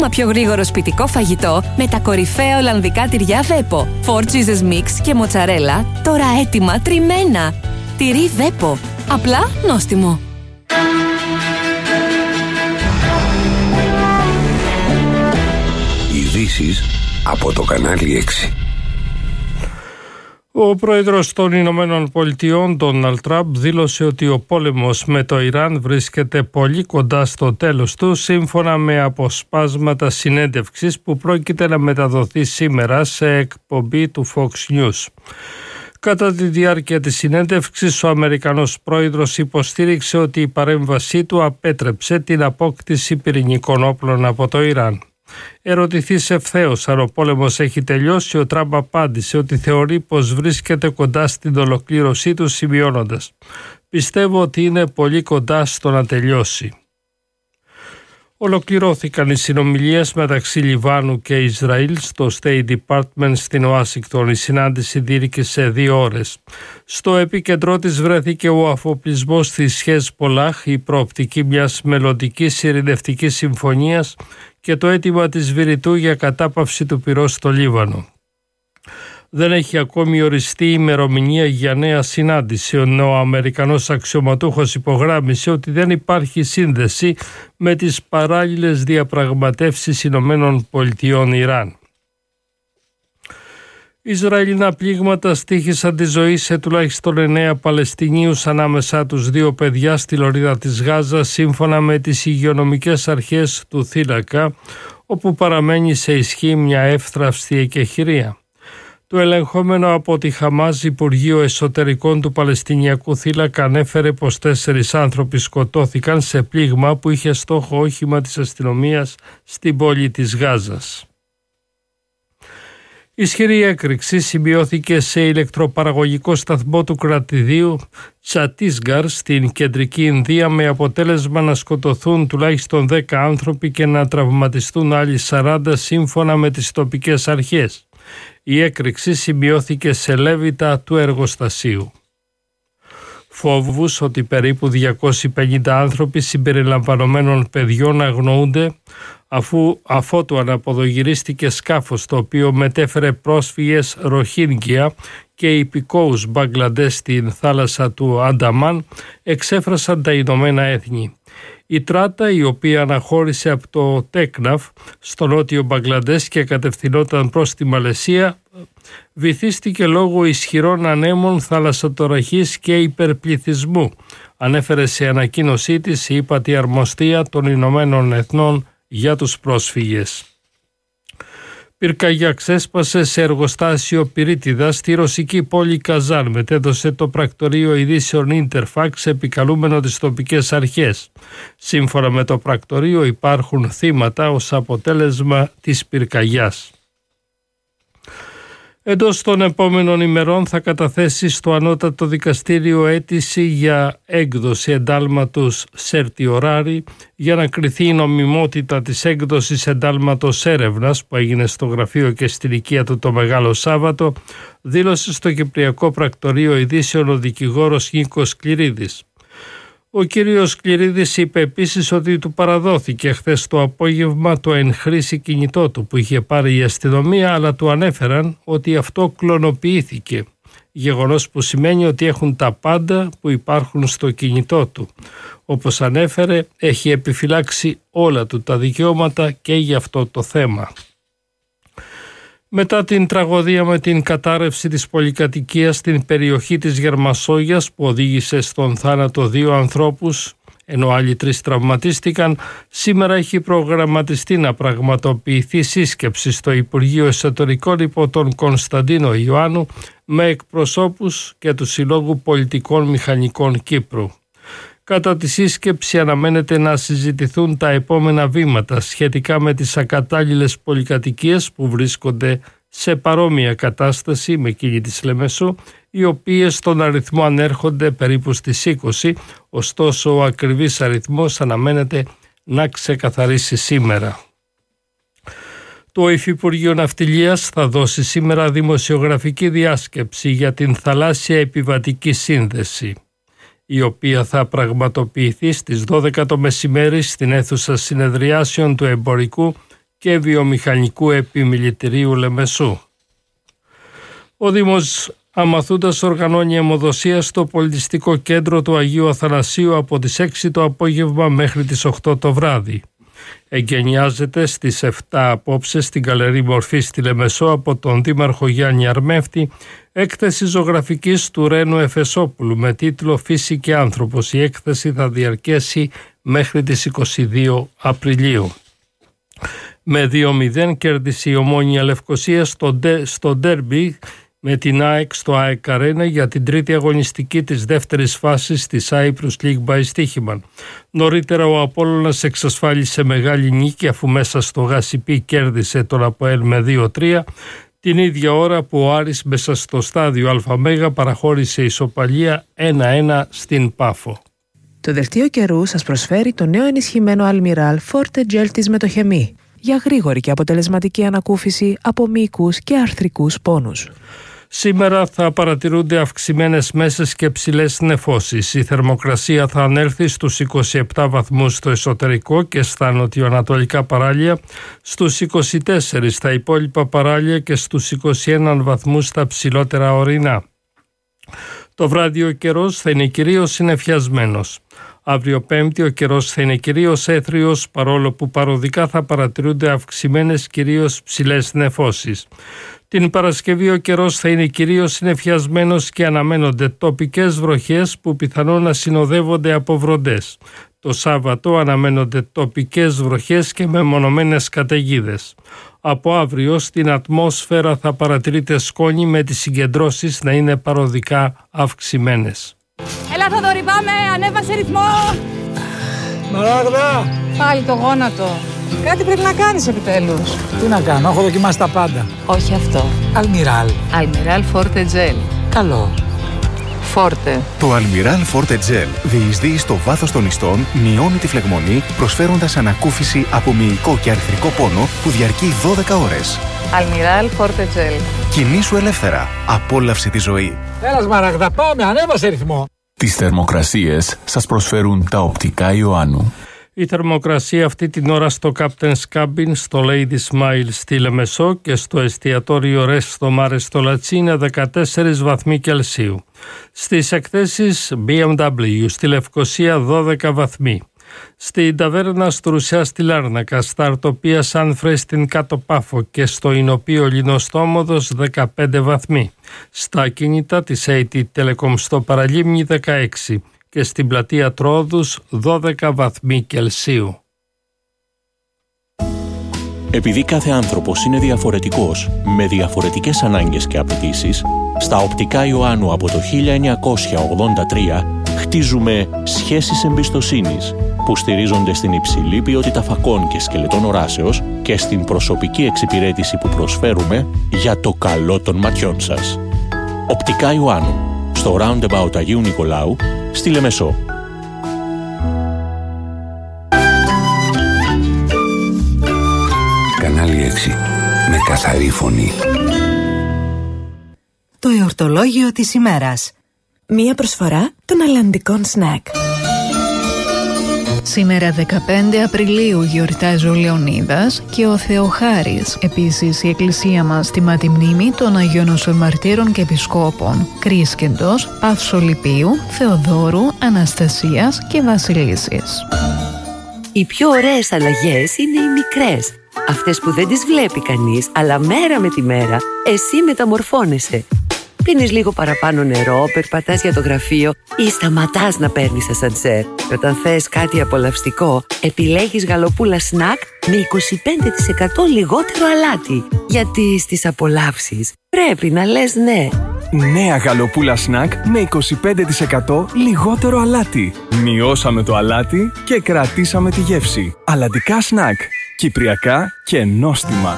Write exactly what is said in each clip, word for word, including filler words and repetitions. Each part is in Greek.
Μα πιο γρήγορο σπιτικό φαγητό με τα κορυφαία ολλανδικά τυριά Βέπο. Four cheeses mix και μοτσαρέλα, τώρα έτοιμα τριμμένα. Τυρί Βέπο. Απλά νόστιμο. Ειδήσεις από το κανάλι έξι. Ο πρόεδρος των Ηνωμένων Πολιτειών, Ντόναλντ Τραμπ, δήλωσε ότι ο πόλεμος με το Ιράν βρίσκεται πολύ κοντά στο τέλος του, σύμφωνα με αποσπάσματα συνέντευξης που πρόκειται να μεταδοθεί σήμερα σε εκπομπή του Fox News. Κατά τη διάρκεια της συνέντευξης, ο Αμερικανός πρόεδρος υποστήριξε ότι η παρέμβασή του απέτρεψε την απόκτηση πυρηνικών όπλων από το Ιράν. Ερωτηθείς ευθέως αν ο πόλεμος έχει τελειώσει, ο Τραμπ απάντησε ότι θεωρεί πως βρίσκεται κοντά στην ολοκλήρωσή του, σημειώνοντας «Πιστεύω ότι είναι πολύ κοντά στο να τελειώσει». Ολοκληρώθηκαν οι συνομιλίες μεταξύ Λιβάνου και Ισραήλ στο State Department στην Ουάσιγκτον. Η συνάντηση διήρκησε δύο ώρες. Στο επίκεντρό της βρέθηκε ο αφοπλισμός της Χεσμπολάχ, η προοπτική μιας μελλοντικής ειρηνευτικής συμφωνίας και το αίτημα της Βηρητού για κατάπαυση του πυρός στο Λίβανο. Δεν έχει ακόμη οριστεί η ημερομηνία για νέα συνάντηση. Ο Αμερικανός αξιωματούχος υπογράμμισε ότι δεν υπάρχει σύνδεση με τις παράλληλες διαπραγματεύσεις Ηνωμένων Πολιτειών Ιράν. Ισραηλινά πλήγματα στοίχησαν τη ζωή σε τουλάχιστον εννέα Παλαιστινίους, ανάμεσά τους δύο παιδιά στη λωρίδα της Γάζα, σύμφωνα με τις υγειονομικές αρχές του θύλακα, όπου παραμένει σε ισχύ μια εύθραυστη εκεχηρία. Το ελεγχόμενο από τη Χαμάζ Υπουργείο Εσωτερικών του Παλαιστινιακού θύλακα ανέφερε πως τέσσερις άνθρωποι σκοτώθηκαν σε πλήγμα που είχε στόχο όχημα της αστυνομίας στην πόλη της Γάζας. Ισχυρή έκρηξη σημειώθηκε σε ηλεκτροπαραγωγικό σταθμό του κρατηδίου Τσατίσγκαρ στην κεντρική Ινδία, με αποτέλεσμα να σκοτωθούν τουλάχιστον δέκα άνθρωποι και να τραυματιστούν άλλοι σαράντα, σύμφωνα με τις τοπικές αρχές. Η έκρηξη σημειώθηκε σε λέβητα του εργοστασίου. Φόβους ότι περίπου διακόσιοι πενήντα άνθρωποι συμπεριλαμβανομένων παιδιών αγνοούνται αφού αφότου αναποδογυρίστηκε σκάφος το οποίο μετέφερε πρόσφυγες Ροχίνγκια και υπηκόους Μπαγκλαντές στην θάλασσα του Ανταμάν, εξέφρασαν τα Ηνωμένα Έθνη. Η τράτα, η οποία αναχώρησε από το Τέκναφ στο νότιο Μπαγκλαντές και κατευθυνόταν προς τη Μαλαισία, βυθίστηκε λόγω ισχυρών ανέμων, θαλασσοτοραχής και υπερπληθυσμού, ανέφερε σε ανακοίνωσή της η ύπατη αρμοστία των Ηνωμένων Εθνών για τους πρόσφυγες. Πυρκαγιά ξέσπασε σε εργοστάσιο πυρίτιδα στη ρωσική πόλη Καζάν, μετέδωσε το πρακτορείο ειδήσεων Interfax, επικαλούμενο τις τοπικές αρχές. Σύμφωνα με το πρακτορείο υπάρχουν θύματα ως αποτέλεσμα της πυρκαγιάς. Εντός των επόμενων ημερών θα καταθέσει στο Ανώτατο Δικαστήριο αίτηση για έκδοση εντάλματος σερτιοράρι για να κριθεί η νομιμότητα της έκδοσης εντάλματος έρευνας που έγινε στο γραφείο και στην οικία του το Μεγάλο Σάββατο, δήλωσε στο Κυπριακό Πρακτορείο Ειδήσεων ο δικηγόρος Νίκος Κληρίδης. Ο κύριος Κληρίδης είπε επίσης ότι του παραδόθηκε χθες το απόγευμα το εν χρήση κινητό του που είχε πάρει η αστυνομία, αλλά του ανέφεραν ότι αυτό κλωνοποιήθηκε, γεγονός που σημαίνει ότι έχουν τα πάντα που υπάρχουν στο κινητό του. Όπως ανέφερε, έχει επιφυλάξει όλα του τα δικαιώματα και για αυτό το θέμα. Μετά την τραγωδία με την κατάρρευση της πολυκατοικίας στην περιοχή της Γερμασόγειας που οδήγησε στον θάνατο δύο ανθρώπους ενώ άλλοι τρεις τραυματίστηκαν, σήμερα έχει προγραμματιστεί να πραγματοποιηθεί σύσκεψη στο Υπουργείο Εσωτερικών υπό τον Κωνσταντίνο Ιωάννου με εκπροσώπους και του Συλλόγου Πολιτικών Μηχανικών Κύπρου. Κατά τη σύσκεψη αναμένεται να συζητηθούν τα επόμενα βήματα σχετικά με τις ακατάλληλες πολυκατοικίες που βρίσκονται σε παρόμοια κατάσταση με εκείνη της Λεμεσού, οι οποίες στον αριθμό ανέρχονται περίπου στις είκοσι, ωστόσο ο ακριβής αριθμός αναμένεται να ξεκαθαρίσει σήμερα. Το Υφυπουργείο Ναυτιλίας θα δώσει σήμερα δημοσιογραφική διάσκεψη για την θαλάσσια επιβατική σύνδεση, η οποία θα πραγματοποιηθεί στις δώδεκα το μεσημέρι στην αίθουσα συνεδριάσεων του Εμπορικού και Βιομηχανικού Επιμελητηρίου Λεμεσού. Ο Δήμος Αμαθούντας οργανώνει αιμοδοσία στο πολιτιστικό κέντρο του Αγίου Αθανασίου από τις έξι το απόγευμα μέχρι τις οκτώ το βράδυ. Εγκαινιάζεται στις επτά απόψε στην Γκαλερί Μορφής στη Λεμεσό από τον Δήμαρχο Γιάννη Αρμέφτη έκθεση ζωγραφικής του Ρένου Εφεσόπουλου με τίτλο «Φύση και άνθρωπος». Η έκθεση θα διαρκέσει μέχρι τις είκοσι δύο Απριλίου. Με δύο μηδέν κέρδισε η Ομόνοια Λευκοσία στο, ντε, στο ντέρμπι με την ΑΕΚ στο ΑΕΚ Αρένα για την τρίτη αγωνιστική της δεύτερης φάσης της Cyprus League by Στοίχημαν. Νωρίτερα ο Απόλλωνας εξασφάλισε μεγάλη νίκη αφού μέσα στο Γασιπί κέρδισε τον ΑΠΟΕΛ με δύο τρία, την ίδια ώρα που ο Άρης μέσα στο στάδιο ΑΜ παραχώρησε ισοπαλία ένα ένα στην Πάφο. Το δελτίο καιρού σας προσφέρει το νέο ενισχυμένο Almiral Forte Gel της Μετοχεμή για γρήγορη και αποτελεσματική ανακούφιση από μυϊκούς και αρθρικούς πόνους. Σήμερα θα παρατηρούνται αυξημένες μέσες και ψηλές νεφώσεις. Η θερμοκρασία θα ανέλθει στους είκοσι επτά βαθμούς στο εσωτερικό και στα νοτιοανατολικά παράλια, στους είκοσι τέσσερα στα υπόλοιπα παράλια και στους είκοσι ένα βαθμούς στα ψηλότερα ορεινά. Το βράδυ ο καιρός θα είναι κυρίως συννεφιασμένος. Αύριο Πέμπτη ο καιρός θα είναι κυρίως έθριος, παρόλο που παροδικά θα παρατηρούνται αυξημένες κυρίως ψηλές νεφώσεις. Την Παρασκευή ο καιρός θα είναι κυρίως συννεφιασμένος και αναμένονται τοπικές βροχές που πιθανόν να συνοδεύονται από βροντές. Το Σάββατο αναμένονται τοπικές βροχές και μεμονωμένες καταιγίδες. Από αύριο στην ατμόσφαιρα θα παρατηρείται σκόνη με τις συγκεντρώσεις να είναι παροδικά αυξημένες. Έλα Θοδωρή, πάμε, ανέβασε ρυθμό. Μαράγδα! Πάλι το γόνατο. Κάτι πρέπει να κάνεις επιτέλους. Τι να κάνω, έχω δοκιμάσει τα πάντα. Όχι αυτό. Almiral. Almiral Forte Gel. Καλό. Forte. Το Almiral Forte Gel διεισδύει στο βάθος των ιστών, μειώνει τη φλεγμονή, προσφέροντας ανακούφιση από μυϊκό και αρθρικό πόνο που διαρκεί δώδεκα ώρες. Almiral Forte Gel. Κινήσου ελεύθερα. Απόλαυσε τη ζωή. Έλα Μαράγδα, πάμε, ανέβασε ρυθμό. Τις θερμοκρασίες σας προσφέρουν τα οπτικά Ιωάννου. Η θερμοκρασία αυτή την ώρα στο Captain's Cabin, στο Lady Smile στη Λεμεσό και στο εστιατόριο Resto Mare στο Λατσί είναι δεκατέσσερις βαθμοί Κελσίου. Στις εκθέσεις μπι εμ ντάμπλιου στη Λευκοσία δώδεκα βαθμοί. Στην ταβέρνα Στρουσιά στη Λάρνακα, στα Αρτοπία Σάνφρε στην Κάτω Πάφο και στο Ινοπείο Λινοστόμοδος δεκαπέντε βαθμοί. Στα κινητά της έι τι Telecom στο Παραλίμνη δεκαέξι και στην πλατεία Τρόδους δώδεκα βαθμοί Κελσίου. Επειδή κάθε άνθρωπος είναι διαφορετικός, με διαφορετικές ανάγκες και απαιτήσεις, στα οπτικά Ιωάννου από το χίλια εννιακόσια ογδόντα τρία χτίζουμε σχέσεις εμπιστοσύνης που στηρίζονται στην υψηλή ποιότητα φακών και σκελετών οράσεως και στην προσωπική εξυπηρέτηση που προσφέρουμε για το καλό των ματιών σας. Οπτικά Ιωάννου, στο Roundabout Αγίου Νικολάου, στη Λεμεσό. Κανάλι έξι, με καθαρή φωνή. Το εορτολόγιο της ημέρας. Μία προσφορά των αλλαντικών σνακ. Σήμερα δεκαπέντε Απριλίου γιορτάζει ο Λεωνίδας και ο Θεοχάρης. Επίσης η εκκλησία μας τιμά τη μνήμη των Αγίων Νοσομαρτύρων και Επισκόπων Κρίσκεντος, Παυσολυπίου, Θεοδόρου, Αναστασίας και Βασιλίσσης. Οι πιο ωραίες αλλαγές είναι οι μικρές. Αυτές που δεν τις βλέπει κανείς, αλλά μέρα με τη μέρα εσύ μεταμορφώνεσαι. Πίνεις λίγο παραπάνω νερό, περπατάς για το γραφείο ή σταματάς να παίρνεις ασανσέρ. Και όταν θες κάτι απολαυστικό, επιλέγεις γαλοπούλα σνακ με είκοσι πέντε τοις εκατό λιγότερο αλάτι. Γιατί στις απολαύσεις πρέπει να λες ναι. Νέα γαλοπούλα σνακ με είκοσι πέντε τοις εκατό λιγότερο αλάτι. Μειώσαμε το αλάτι και κρατήσαμε τη γεύση. Αλλαντικά σνακ. Κυπριακά και νόστιμα.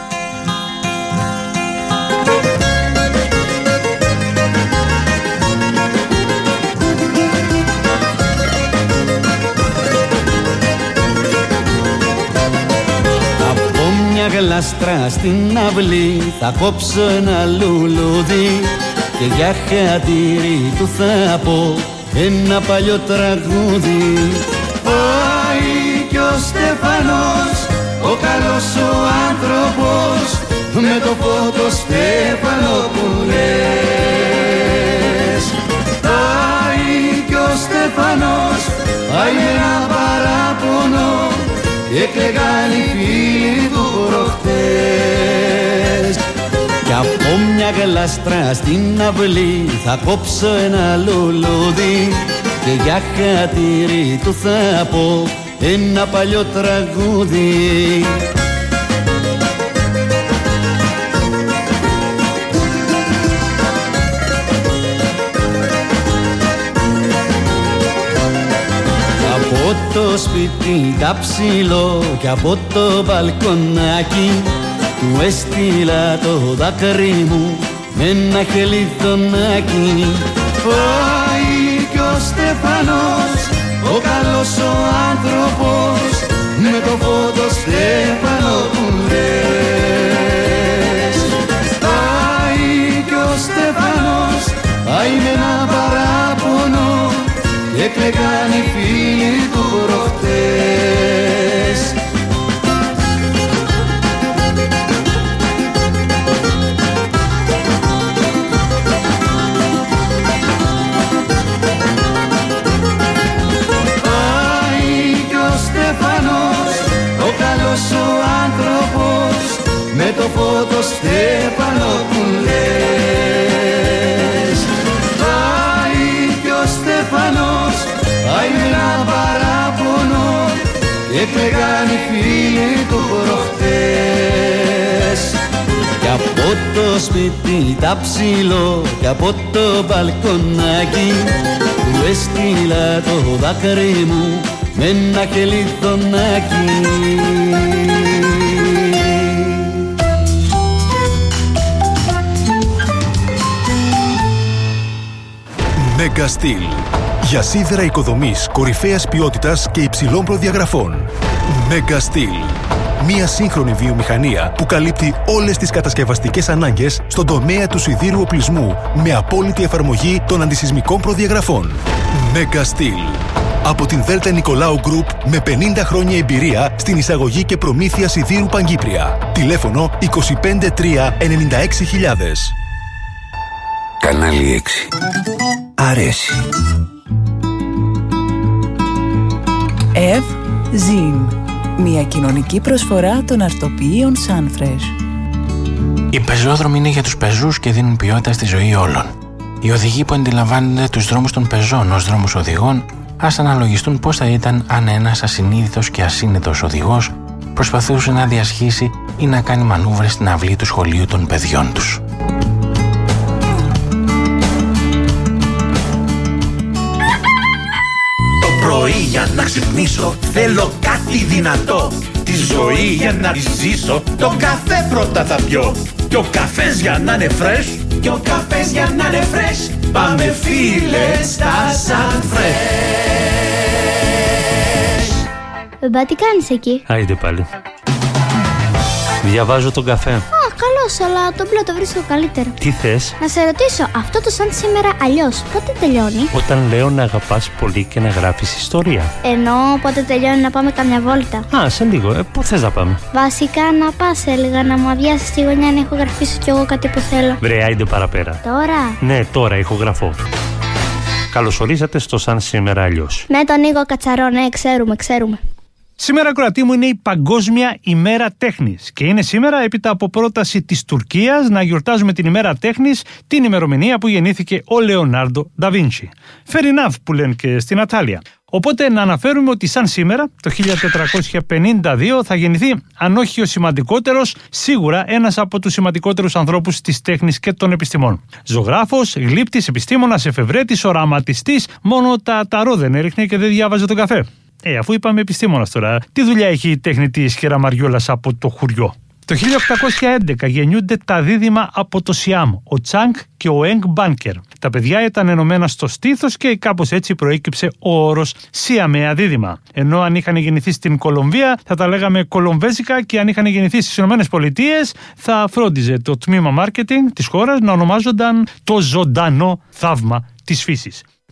Γλάστρα στην αυλή θα κόψω ένα λουλούδι και για χατήρι του θα πω ένα παλιό τραγούδι. Πάει κι ο Στέφανος, ο ο καλός ο άνθρωπος με το φωτοστέφανο που λες. Πάει κι ο Στέφανος, πάει με ένα παράπονο και κλαίγαν οι φίλοι του προχτές. Κι από μια γλάστρα στην αυλή θα κόψω ένα λουλούδι και για χατήρι του θα πω ένα παλιό τραγούδι. Από το σπίτι τα ψηλό και από το μπαλκονάκι του έστειλα το δάκρυ μου με ένα χελιδονάκι. Πάει κι ο Στέφανος, ο καλός ο άνθρωπος με το φωτοστέφανο που λες. Πάει κι ο Στέφανος, πάει με ένα παράπονο και κλαίγαν οι φίλοι του προχτές. Ο καλός ο άνθρωπος με το φωτοστέφανο που λες. Πάει κι ο Στέφανος, πάει με ένα παράπονο και κλαίγαν οι φίλοι του προχτές. Κι από το σπίτι τα ψηλό και από το μπαλκονάκι του έστειλα το δάκρυ μου με ένα χελιδονάκι. Megastil. Για σίδερα οικοδομής κορυφαίας ποιότητας και υψηλών προδιαγραφών. Megastil. Μια σύγχρονη βιομηχανία που καλύπτει όλες τις κατασκευαστικές ανάγκες στον τομέα του σιδήρου οπλισμού με απόλυτη εφαρμογή των αντισυσμικών προδιαγραφών. Megastil. Από την Δέλτα Νικολάου Γκρουπ με πενήντα χρόνια εμπειρία στην εισαγωγή και προμήθεια σιδήρου Παγκύπρια. Τηλέφωνο είκοσι πέντε τρία ενενήντα έξι χιλιάδες. Κανάλι έξι. Αρέσει. Ευ Ζιν. Μια κοινωνική προσφορά των αρτοποιείων Sunfresh. Οι πεζόδρομοι είναι για τους πεζούς και δίνουν ποιότητα στη ζωή όλων. Οι οδηγοί που αντιλαμβάνονται τους δρόμους των πεζών ως δρόμους οδηγών, ας αναλογιστούν πώς θα ήταν αν ένας ασυνείδητος και ασύνετος οδηγός προσπαθούσε να διασχίσει ή να κάνει μανούβρες στην αυλή του σχολείου των παιδιών τους. Το πρωί για να ξυπνήσω θέλω κάτι δυνατό. Τη ζωή για να τη ζήσω τον καφέ πρώτα θα πιω. Και ο καφές για να είναι fresh, και ο καφές για να είναι fresh, πάμε φίλε στα Sunfresh. Μπα, τι κάνεις εκεί? Άιντε πάλι. Διαβάζω τον καφέ. Α, καλώς, αλλά το μπλε το βρίσκω καλύτερο. Τι θες? Να σε ρωτήσω, αυτό το σαν σήμερα αλλιώς, πότε τελειώνει? Όταν λέω να αγαπάς πολύ και να γράφεις ιστορία. Ενώ πότε τελειώνει να πάμε καμιά βόλτα? Α, σε λίγο. Ε, πού θες να πάμε? Βασικά να πας, έλεγα, να μου αδειάσεις τη γωνιά να ηχογραφήσω κι εγώ κάτι που θέλω. Βρε, άιντε παραπέρα. Τώρα? Ναι, τώρα ηχογραφώ. Καλωσορίσατε στο Σαν Σήμερα Αλλιώς. Με τον Νίκο Κατσαρό, ναι, ξέρουμε, ξέρουμε. Σήμερα, ακροατή μου, είναι η Παγκόσμια ημέρα τέχνης και είναι σήμερα έπειτα από πρόταση της Τουρκίας να γιορτάζουμε την ημέρα τέχνης την ημερομηνία που γεννήθηκε ο Λεωνάρντο Νταβίντσι. Fair enough που λένε και στην Ατάλια. Οπότε να αναφέρουμε ότι σαν σήμερα, το χίλια τετρακόσια πενήντα δύο, θα γεννηθεί, αν όχι ο σημαντικότερος, σίγουρα ένας από τους σημαντικότερους ανθρώπους της τέχνης και των επιστημών. Ζωγράφος, γλύπτης, επιστήμονας, εφευρέτης, οραματιστής, μόνο τα ταρό δεν έριχνε και δεν διάβαζε τον καφέ. Ε, αφού είπαμε επιστήμονας τώρα, τι δουλειά έχει η τεχνητή Χεραμαριόλας από το χουριό? Το χίλια οκτακόσια έντεκα γεννιούνται τα δίδυμα από το Σιάμ, ο Τσάνγκ και ο Εγγ Μπάνκερ. Τα παιδιά ήταν ενωμένα στο στήθος και κάπως έτσι προέκυψε ο όρος Σιαμαία δίδυμα. Ενώ αν είχαν γεννηθεί στην Κολομβία θα τα λέγαμε κολομβέζικα και αν είχαν γεννηθεί στις Ηνωμένες Πολιτείες θα φρόντιζε το τμήμα μάρκετινγκ της χώρας να ονομάζονταν το ζωντανό θαύμα της φύσης.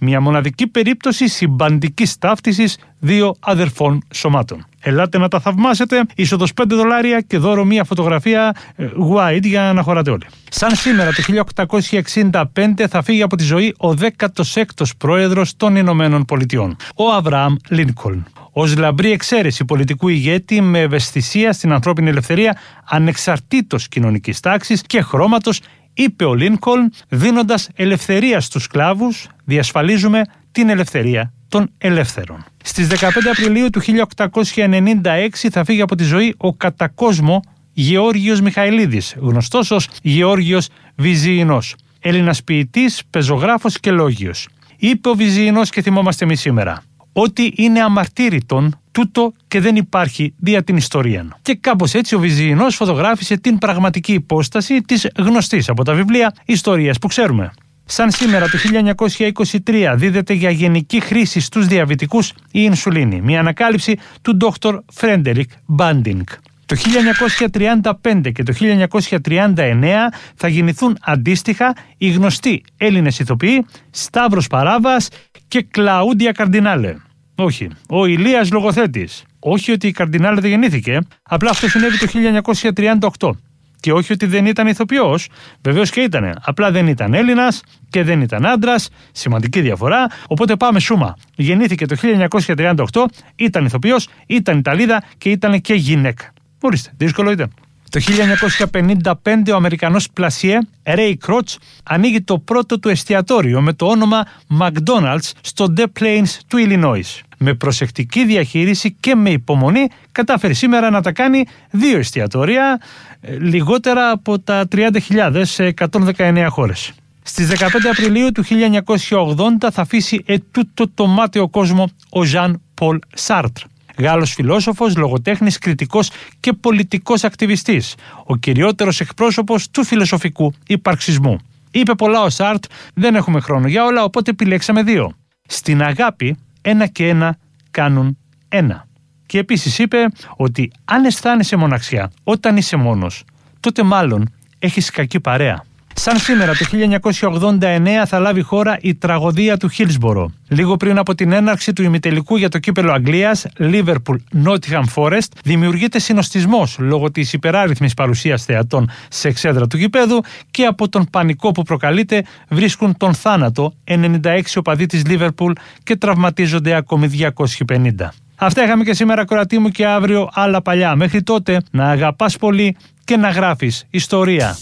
Μια μοναδική περίπτωση συμπαντικής ταύτισης δύο αδερφών σωμάτων. Ελάτε να τα θαυμάσετε. Είσοδος πέντε δολάρια και δώρο μια φωτογραφία ε, wide για να χωράτε όλοι. Σαν σήμερα το χίλια οκτακόσια εξήντα πέντε θα φύγει από τη ζωή ο δέκατος έκτος πρόεδρος των Ηνωμένων Πολιτειών, ο Αβραάμ Λίνκολν. Ως λαμπρή εξαίρεση πολιτικού ηγέτη με ευαισθησία στην ανθρώπινη ελευθερία ανεξαρτήτως κοινωνικής τάξης και χρώματος, είπε ο Λίνκολν, δίνοντας ελευθερία στους σκλάβους, διασφαλίζουμε την ελευθερία των ελεύθερων. Στις δεκαπέντε Απριλίου του χίλια οκτακόσια ενενήντα έξι θα φύγει από τη ζωή ο κατά κόσμο Γεώργιος Μιχαηλίδης, γνωστός ως Γεώργιος Βυζιεινός, Έλληνας ποιητής, πεζογράφος και λόγιος. Είπε ο Βυζιεινός και θυμόμαστε εμείς σήμερα, ότι είναι αμαρτύρητον τούτο και δεν υπάρχει δια την ιστορία. Και κάπως έτσι ο Βυζιεινός φωτογράφησε την πραγματική υπόσταση της γνωστής από τα βιβλία ιστορίας που ξέρουμε. Σαν σήμερα το χίλια εννιακόσια είκοσι τρία δίδεται για γενική χρήση στους διαβητικούς η ινσουλίνη, μια ανακάλυψη του ντόκτορ Φρέντερικ Μπάντινγκ. Το χίλια εννιακόσια τριάντα πέντε και το χίλια εννιακόσια τριάντα εννέα θα γεννηθούν αντίστοιχα οι γνωστοί Έλληνες ηθοποιοί Σταύρος Παράβας και Κλαούντια Καρντινάλε. Όχι, ο Ηλίας Λογοθέτης. Όχι ότι η Καρντινάλε δεν γεννήθηκε, απλά αυτό συνέβη το χίλια εννιακόσια τριάντα οκτώ. Και όχι ότι δεν ήταν ηθοποιός, βεβαίως και ήτανε. Απλά δεν ήταν Έλληνας και δεν ήταν άντρας, σημαντική διαφορά. Οπότε πάμε σούμα. Γεννήθηκε το χίλια εννιακόσια τριάντα οκτώ, ήταν ηθοποιός, ήταν Ιταλίδα και ήταν και γυναίκα. Ορίστε, δύσκολο ήταν. Το χίλια εννιακόσια πενήντα πέντε ο Αμερικανός πλασιέ Ray Kroc ανοίγει το πρώτο του εστιατόριο με το όνομα McDonald's στο Des Plaines του Illinois. Με προσεκτική διαχείριση και με υπομονή κατάφερε σήμερα να τα κάνει δύο εστιατόρια, λιγότερα από τα τριάντα χιλιάδες σε εκατόν δεκαεννέα χώρες. Στις δεκαπέντε Απριλίου του χίλια εννιακόσια ογδόντα θα αφήσει ετούτο το μάταιο κόσμο ο Ζαν Πολ Σάρτρ. Γάλλος φιλόσοφος, λογοτέχνης, κριτικός και πολιτικός ακτιβιστής, ο κυριότερος εκπρόσωπος του φιλοσοφικού υπαρξισμού. Είπε πολλά ο Σάρτ, δεν έχουμε χρόνο για όλα, οπότε επιλέξαμε δύο. Στην αγάπη, ένα και ένα κάνουν ένα. Και επίσης είπε ότι αν αισθάνεσαι μοναξιά όταν είσαι μόνος, τότε μάλλον έχεις κακή παρέα. Σαν σήμερα το χίλια εννιακόσια ογδόντα εννέα θα λάβει χώρα η τραγωδία του Χίλσμπορο. Λίγο πριν από την έναρξη του ημιτελικού για το κύπελλο Αγγλίας, Liverpool-Nottingham Forest, δημιουργείται συνοστισμός λόγω της υπεράριθμης παρουσίας θεατών σε εξέδρα του γηπέδου και από τον πανικό που προκαλείται βρίσκουν τον θάνατο ενενήντα έξι οπαδοί της Liverpool και τραυματίζονται ακόμη διακόσιοι πενήντα. Αυτά είχαμε και σήμερα, κορατή μου, και αύριο άλλα παλιά. Μέχρι τότε να αγαπάς πολύ και να γράφεις ιστορία.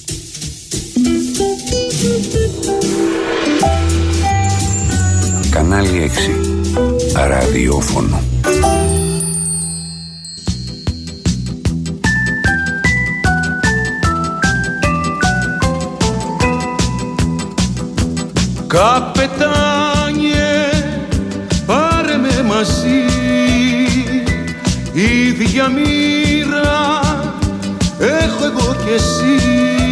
Κανάλι έξι. Ραδιόφωνο. Καπετάνιε, πάρε με μαζί, ίδια μοίρα έχω εγώ κι εσύ.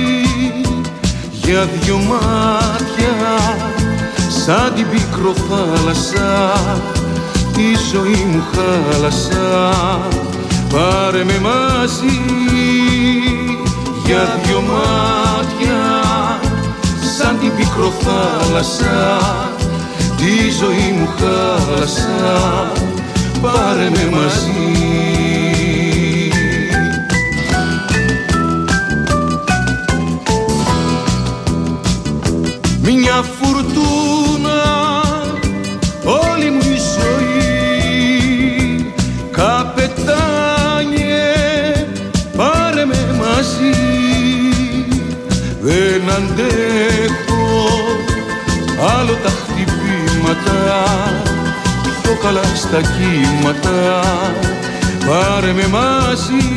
Για δυο μάτια σαν την πίκρο θάλασσα τη ζωή μου χάλασα. Πάρε με μαζί. Για δυο μάτια σαν την πίκρο θάλασσα τη ζωή μου χάλασα. Πάρε με μαζί. Μια φουρτούνα όλη μου η ζωή. Καπετάνιε, πάρε με μαζί. Δεν αντέχω άλλο τα χτυπήματα, πιο καλά στα κύματα. Πάρε με μαζί.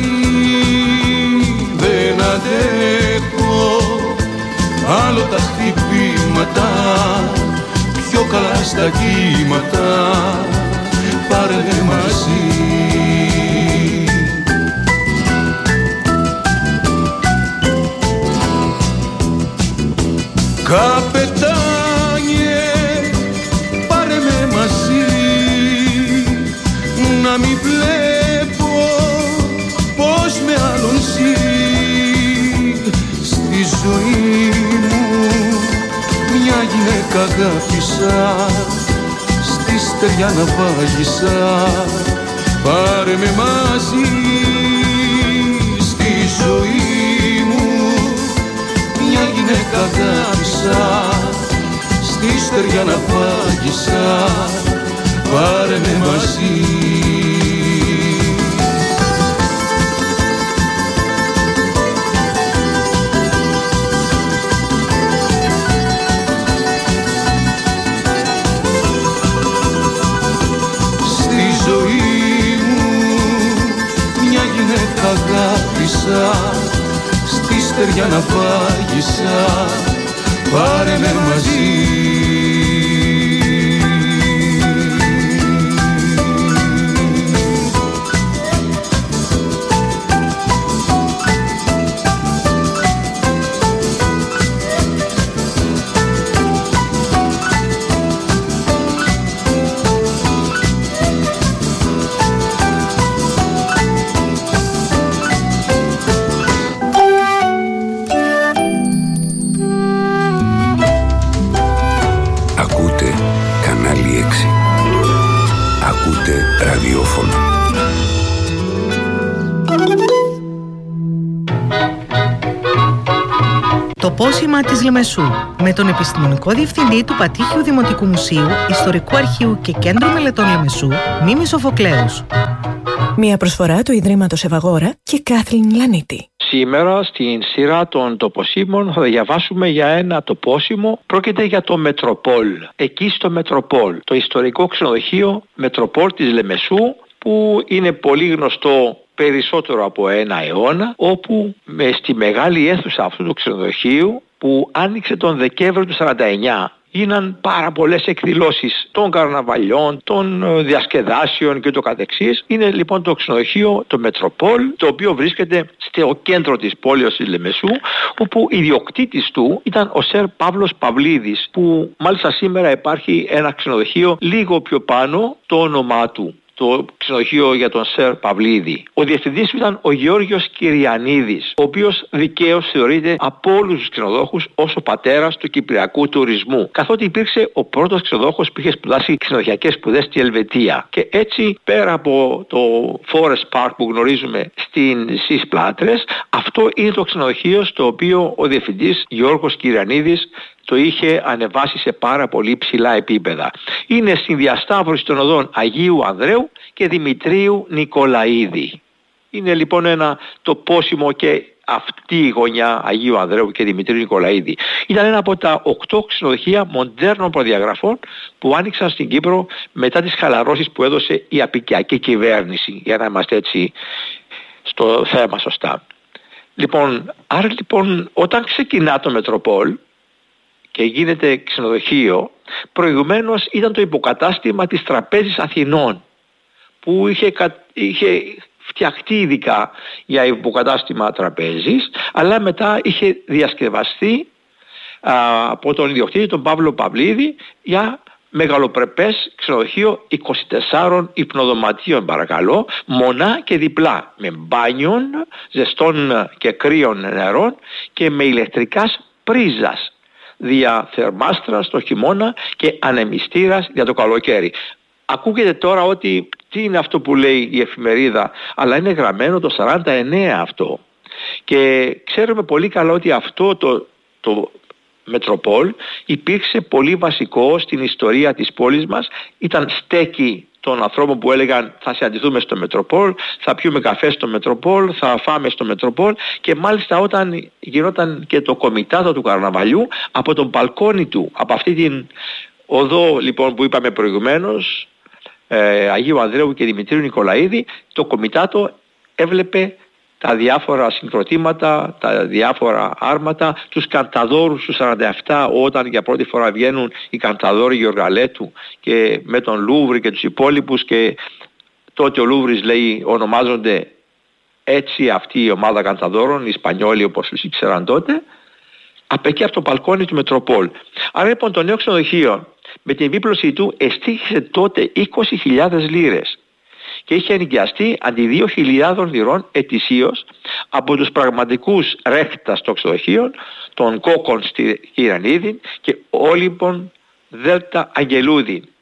Δεν αντέχω άλλο τα χτυπήματα, πιο καλά στα κύματα. Πάρε με μαζί. Καπετάνιε, πάρε με μαζί. Να μην βλέπω πως με άλλον ζει. Στη ζωή μου μια γυναίκα αγάπησα στεριά να βάγισα, πάρε με μαζί στη ζωή μου. Μια γυναίκα αγάπησα, στη στεριά να βάγισα, πάρε με μαζί. Αγάπησα, στη στεριά να βάγισα, πάρε με μαζί. Ραδιόφωνο. Το πόσημα της Λεμεσού, με τον επιστημονικό διευθυντή του Πατήχιου Δημοτικού Μουσείου, Ιστορικού Αρχείου και Κέντρου Μελετών Λεμεσού, Μίμη Σοφοκλέους. Μια προσφορά του Ιδρύματος Ευαγόρα και Κάθλιν Λανίτη. Σήμερα στην σειρά των τοποσύμων θα διαβάσουμε για ένα τοπόσιμο. Πρόκειται για το Μετροπόλ. Εκεί στο Μετροπόλ, το ιστορικό ξενοδοχείο Μετροπόλ της Λεμεσού, που είναι πολύ γνωστό περισσότερο από ένα αιώνα, όπου με στη μεγάλη αίθουσα αυτού του ξενοδοχείου, που άνοιξε τον Δεκέμβριο του σαράντα εννιά, γίναν πάρα πολλές εκδηλώσεις των καρναβαλιών, των διασκεδάσεων και το καθεξής. Είναι λοιπόν το ξενοδοχείο, το Μετροπόλ, το οποίο βρίσκεται στο κέντρο της πόλης της Λεμεσού, όπου ιδιοκτήτης του ήταν ο Σερ Παύλος Παυλίδης, που μάλιστα σήμερα υπάρχει ένα ξενοδοχείο λίγο πιο πάνω, το όνομά του, το ξενοδοχείο για τον Σερ Παυλίδη. Ο διευθυντής του ήταν ο Γεώργιος Κυριανίδης, ο οποίος δικαίως θεωρείται από όλους τους ξενοδόχους ως ο πατέρας του κυπριακού τουρισμού, καθότι υπήρξε ο πρώτος ξενοδόχος που είχε σπουδάσει ξενοδοχειακές σπουδές στη Ελβετία. Και έτσι, πέρα από το Forest Park που γνωρίζουμε στις Πλάτρες, αυτό είναι το ξενοδοχείο στο οποίο ο διευθυντής Γιώργος Κυριανίδης το είχε ανεβάσει σε πάρα πολύ ψηλά επίπεδα. Είναι στην διασταύρωση των οδών Αγίου Ανδρέου και Δημητρίου Νικολαίδη. Είναι λοιπόν ένα τοπόσιμο και αυτή η γωνιά Αγίου Ανδρέου και Δημητρίου Νικολαίδη. Ήταν ένα από τα οκτώ ξενοδοχεία μοντέρνων προδιαγραφών που άνοιξαν στην Κύπρο μετά τις χαλαρώσεις που έδωσε η απικιακή κυβέρνηση, για να είμαστε έτσι στο θέμα σωστά. Λοιπόν, άρα λοιπόν όταν ξεκινά το Μετροπόλ και γίνεται ξενοδοχείο, προηγουμένως ήταν το υποκατάστημα της Τραπέζης Αθηνών, που είχε, είχε φτιαχτεί ειδικά για υποκατάστημα τραπέζης, αλλά μετά είχε διασκευαστεί α, από τον ιδιοκτήτη τον Παύλο Παυλίδη για μεγαλοπρεπές ξενοδοχείο είκοσι τεσσάρων υπνοδωματίων, παρακαλώ, μονά και διπλά, με μπάνιον, ζεστών και κρύων νερών και με ηλεκτρικάς πρίζας, δια θερμάστρας το χειμώνα και ανεμιστήρας για το καλοκαίρι. Ακούγεται τώρα ότι τι είναι αυτό που λέει η εφημερίδα, αλλά είναι γραμμένο το σαράντα εννέα αυτό. Και ξέρουμε πολύ καλά ότι αυτό το, το Μετροπόλ υπήρξε πολύ βασικό στην ιστορία της πόλης μας. Ήταν στέκι των ανθρώπων που έλεγαν θα συναντηθούμε στο Μετροπόλ, θα πιούμε καφέ στο Μετροπόλ, θα φάμε στο Μετροπόλ, και μάλιστα όταν γινόταν και το κομιτάτο του καρναβαλιού, από τον μπαλκόνι του, από αυτή την οδό λοιπόν που είπαμε προηγουμένως, ε, Αγίου Ανδρέου και Δημητρίου Νικολαίδη, το κομιτάτο έβλεπε τα διάφορα συγκροτήματα, τα διάφορα άρματα, τους κανταδόρους του σαράντα επτά, όταν για πρώτη φορά βγαίνουν οι κανταδόροι Γεωργαλέτου και με τον Λούβρη και τους υπόλοιπους, και τότε ο Λούβρης λέει ονομάζονται έτσι αυτή η ομάδα κανταδόρων, οι Ισπανιόλοι όπως τους ήξεραν τότε, από εκεί από το μπαλκόνι του Μετροπόλ. Άρα λοιπόν το νέο ξενοδοχείο με την επίπλωση του εστίχησε τότε είκοσι χιλιάδες λίρες και είχε ενοικιαστεί αντί δύο χιλιάδες λιρών ετησίως από τους πραγματικούς ρέχτας των ξενοδοχείων, των Κόκκων στη Κυριανίδη και Όλυμπον Δέλτα Αγγελούδη,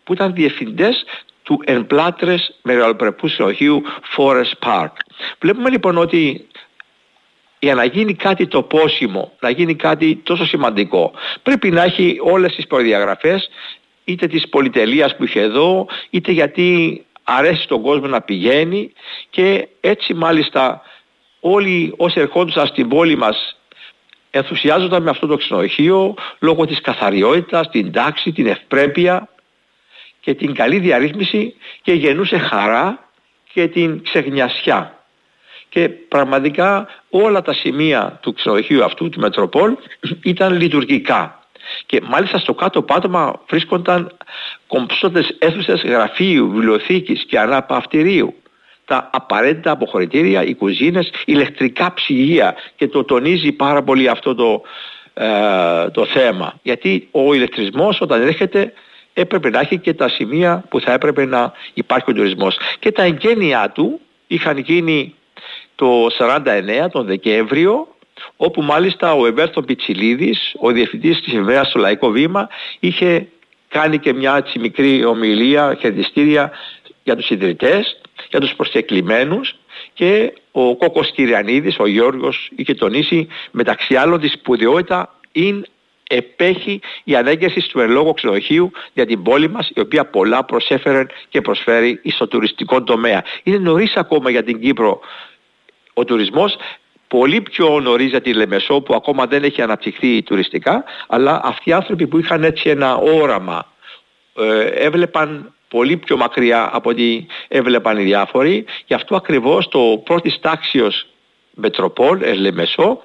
που ήταν διευθυντές του εμπλάτρες μεγαλοπρεπού ξενοδοχείου Forest Park. Βλέπουμε λοιπόν ότι για να γίνει κάτι τοπόσιμο, να γίνει κάτι τόσο σημαντικό, πρέπει να έχει όλες τις προδιαγραφές, είτε της πολυτελείας που είχε εδώ, είτε γιατί αρέσει στον κόσμο να πηγαίνει, και έτσι μάλιστα όλοι όσοι ερχόντουσαν στην πόλη μας ενθουσιάζονταν με αυτό το ξενοδοχείο λόγω της καθαριότητας, την τάξη, την ευπρέπεια και την καλή διαρρύθμιση, και γεννούσε χαρά και την ξεγνιασιά. Και πραγματικά όλα τα σημεία του ξενοδοχείου αυτού, του Μετροπόλ, ήταν λειτουργικά. Και μάλιστα στο κάτω πάτωμα βρίσκονταν κομψότερες αίθουσες γραφείου, βιβλιοθήκης και αναπαυτηρίου. Τα απαραίτητα αποχωρητήρια, οι κουζίνες, ηλεκτρικά ψυγεία, και το τονίζει πάρα πολύ αυτό το, ε, το θέμα. Γιατί ο ηλεκτρισμός όταν έρχεται έπρεπε να έχει και τα σημεία που θα έπρεπε να υπάρχει ο τουρισμός. Και τα εγγένειά του είχαν γίνει το σαράντα εννέα, τον Δεκέμβριο, όπου μάλιστα ο Εμπέρθον Πιτσιλίδης, ο διευθυντής της εφημερίδας στο Λαϊκό Βήμα, είχε κάνει και μια έτσι μικρή ομιλία χαιρετιστήρια για τους ιδρυτές, για τους προσκεκλημένους, και ο Κόκκος Κυριανίδης, ο Γιώργος, είχε τονίσει μεταξύ άλλων τη σπουδαιότητα είναι επέχει η ανέγερση του εν λόγω ξενοδοχείου για την πόλη μας, η οποία πολλά προσέφερε και προσφέρει στο τουριστικό τομέα. Είναι νωρίς ακόμα για την Κύπρο ο τουρισμός, πολύ πιο νωρίς για τη Λεμεσό που ακόμα δεν έχει αναπτυχθεί τουριστικά, αλλά αυτοί οι άνθρωποι που είχαν έτσι ένα όραμα ε, έβλεπαν πολύ πιο μακριά από ό,τι έβλεπαν οι διάφοροι. Γι' αυτό ακριβώς το πρώτης τάξεως Μετροπόλ, Λεμεσό,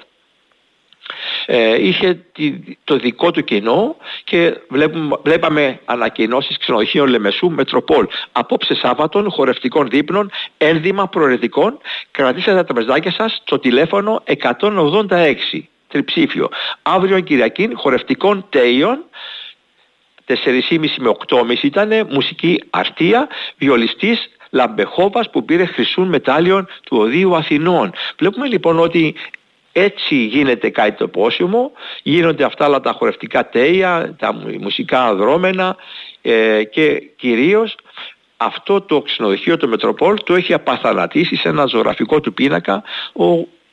Ε, είχε το δικό του κοινό, και βλέπουμε, βλέπαμε ανακοινώσεις ξενοδοχείων Λεμεσού Μετροπόλ. Απόψε Σάββατον, χορευτικών δείπνων, ένδυμα προαιρετικών, κρατήστε τα τραπεζάκια σας στο τηλέφωνο εκατόν ογδόντα έξι, τριψήφιο. Αύριο Κυριακή, χορευτικών τέιων, τέσσερις και μισή με οκτώ και μισή ήταν, μουσική αρτία, βιολιστής Λαμπεχόβας που πήρε χρυσούν μετάλλιον του Οδείου Αθηνών. Βλέπουμε λοιπόν ότι έτσι γίνεται κάτι το πόσιμο, γίνονται αυτά όλα τα χορευτικά τέια, τα μουσικά δρόμενα, ε, και κυρίως αυτό το ξενοδοχείο, το Μετροπόλ, το έχει απαθανατήσει σε ένα ζωγραφικό του πίνακα ο,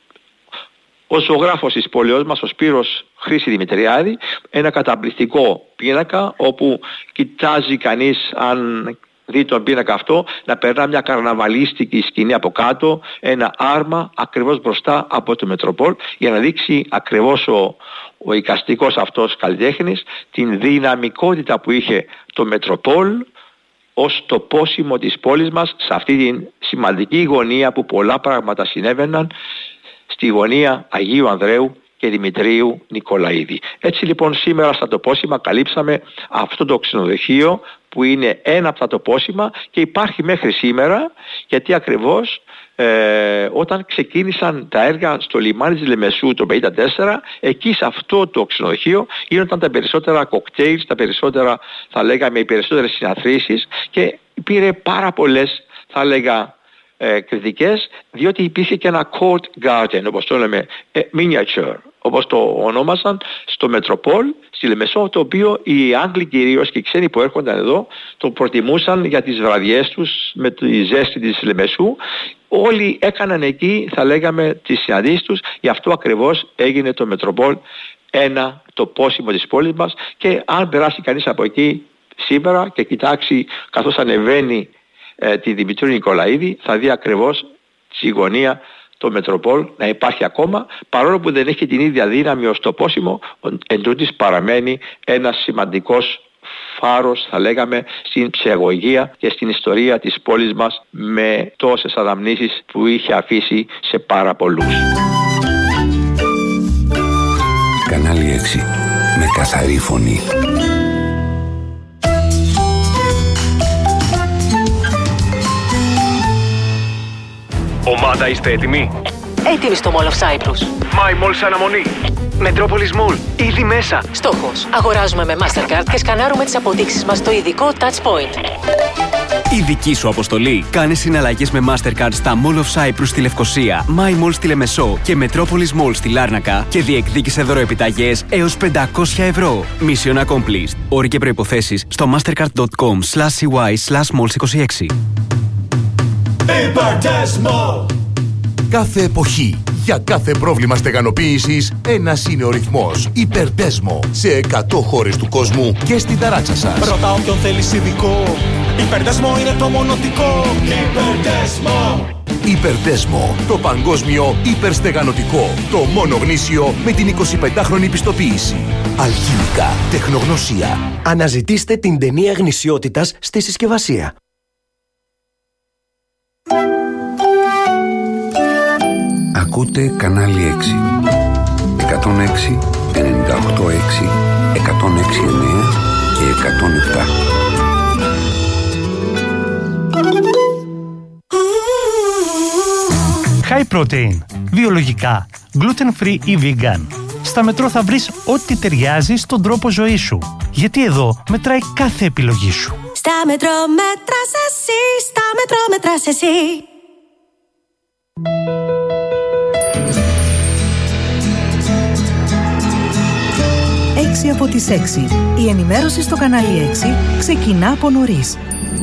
ο ζωγράφος της πόλεως μας, ο Σπύρος Χρήση Δημητριάδη, ένα καταπληκτικό πίνακα όπου κοιτάζει κανείς, αν δει τον πίνακα αυτό, να περνά μια καρναβαλίστικη σκηνή από κάτω, ένα άρμα ακριβώς μπροστά από το Μετροπόλ, για να δείξει ακριβώς ο, ο εικαστικός αυτός καλλιτέχνης την δυναμικότητα που είχε το Μετροπόλ ως το πόσιμο της πόλης μας, σε αυτή την σημαντική γωνία που πολλά πράγματα συνέβαιναν, στη γωνία Αγίου Ανδρέου και Δημητρίου Νικολαίδη. Έτσι λοιπόν σήμερα στα τοπόσιμα καλύψαμε αυτό το ξενοδοχείο που είναι ένα από τα τοπόσιμα και υπάρχει μέχρι σήμερα, γιατί ακριβώς ε, όταν ξεκίνησαν τα έργα στο λιμάνι της Λεμεσού το χίλια εννιακόσια πενήντα τέσσερα, εκεί σε αυτό το ξενοδοχείο γίνονταν τα περισσότερα κοκτέιλς, τα περισσότερα, θα λέγαμε, οι περισσότερες συναθρήσεις, και πήρε πάρα πολλές, θα λέγα, ε, κριτικές, διότι υπήρχε και ένα court garden, όπως το λέμε, ε, miniature, όπως το ονόμασαν, στο Μετροπόλ, στη Λεμεσό, το οποίο οι Άγγλοι κυρίως και οι ξένοι που έρχονταν εδώ το προτιμούσαν για τις βραδιές τους με τη ζέστη της Λεμεσού. Όλοι έκαναν εκεί, θα λέγαμε, τις συναντήσεις τους, γι' αυτό ακριβώς έγινε το Μετροπόλ ένα το πόσιμο της πόλης μας, και αν περάσει κανείς από εκεί σήμερα και κοιτάξει καθώς ανεβαίνει ε, τη Δημητρίου Νικολαίδη, θα δει ακριβώς στη γωνία το Μετροπόλ να υπάρχει ακόμα, παρόλο που δεν έχει την ίδια δύναμη ως το πόσιμο, εν τούτης παραμένει ένας σημαντικός φάρος, θα λέγαμε, στην ψυχαγωγία και στην ιστορία της πόλης μας, με τόσες αναμνήσεις που είχε αφήσει σε πάρα πολλούς. Κανάλι έξι, με καθαρή φωνή. Ομάδα, είστε έτοιμοι? Έτοιμοι στο Mall of Cyprus. My Mall σε αναμονή. Metropolis Mall, ήδη μέσα. Στόχος: αγοράζουμε με Mastercard και σκανάρουμε τις αποδείξεις μας στο ειδικό Touch Point. Η δική σου αποστολή. Κάνε συναλλαγές με Mastercard στα Mall of Cyprus στη Λευκοσία, My Mall στη Λεμεσό και Metropolis Mall στη Λάρνακα και διεκδίκησε δωροεπιταγές έως πεντακόσια ευρώ. Mission accomplished. Όροι και προϋποθέσεις στο mastercard.com slash cy slash malls είκοσι έξι. Υπερτέσμο! Κάθε εποχή, για κάθε πρόβλημα στεγανοποίησης, ένας είναι ο ρυθμός. Υπερτέσμο. Σε εκατό χώρες του κόσμου και στην ταράτσα σας. Ρωτά όποιον θέλεις ειδικό. Υπερτέσμο είναι το μονοτικό. Υπερτέσμο! Υπερτέσμο. Το παγκόσμιο υπερστεγανωτικό. Το μόνο γνήσιο με την εικοσιπεντάχρονη πιστοποίηση. Αλχημικά. Τεχνογνωσία. Αναζητήστε την ταινία γνησιότητας στη συσκευασία. Ακούτε κανάλι έξι. εκατόν έξι, ενενήντα οκτώ έξι, εκατόν έξι εννέα και εκατόν επτά. High protein, βιολογικά, gluten free ή vegan. Στα Μετρό θα βρεις ό,τι ταιριάζει στον τρόπο ζωής σου. Γιατί εδώ μετράει κάθε επιλογή σου. Στα Μετρό μέτρας εσύ, στα Μετρό μέτρας εσύ. έξι από τις έξι. Η ενημέρωση στο κανάλι έξι ξεκινά από νωρίς.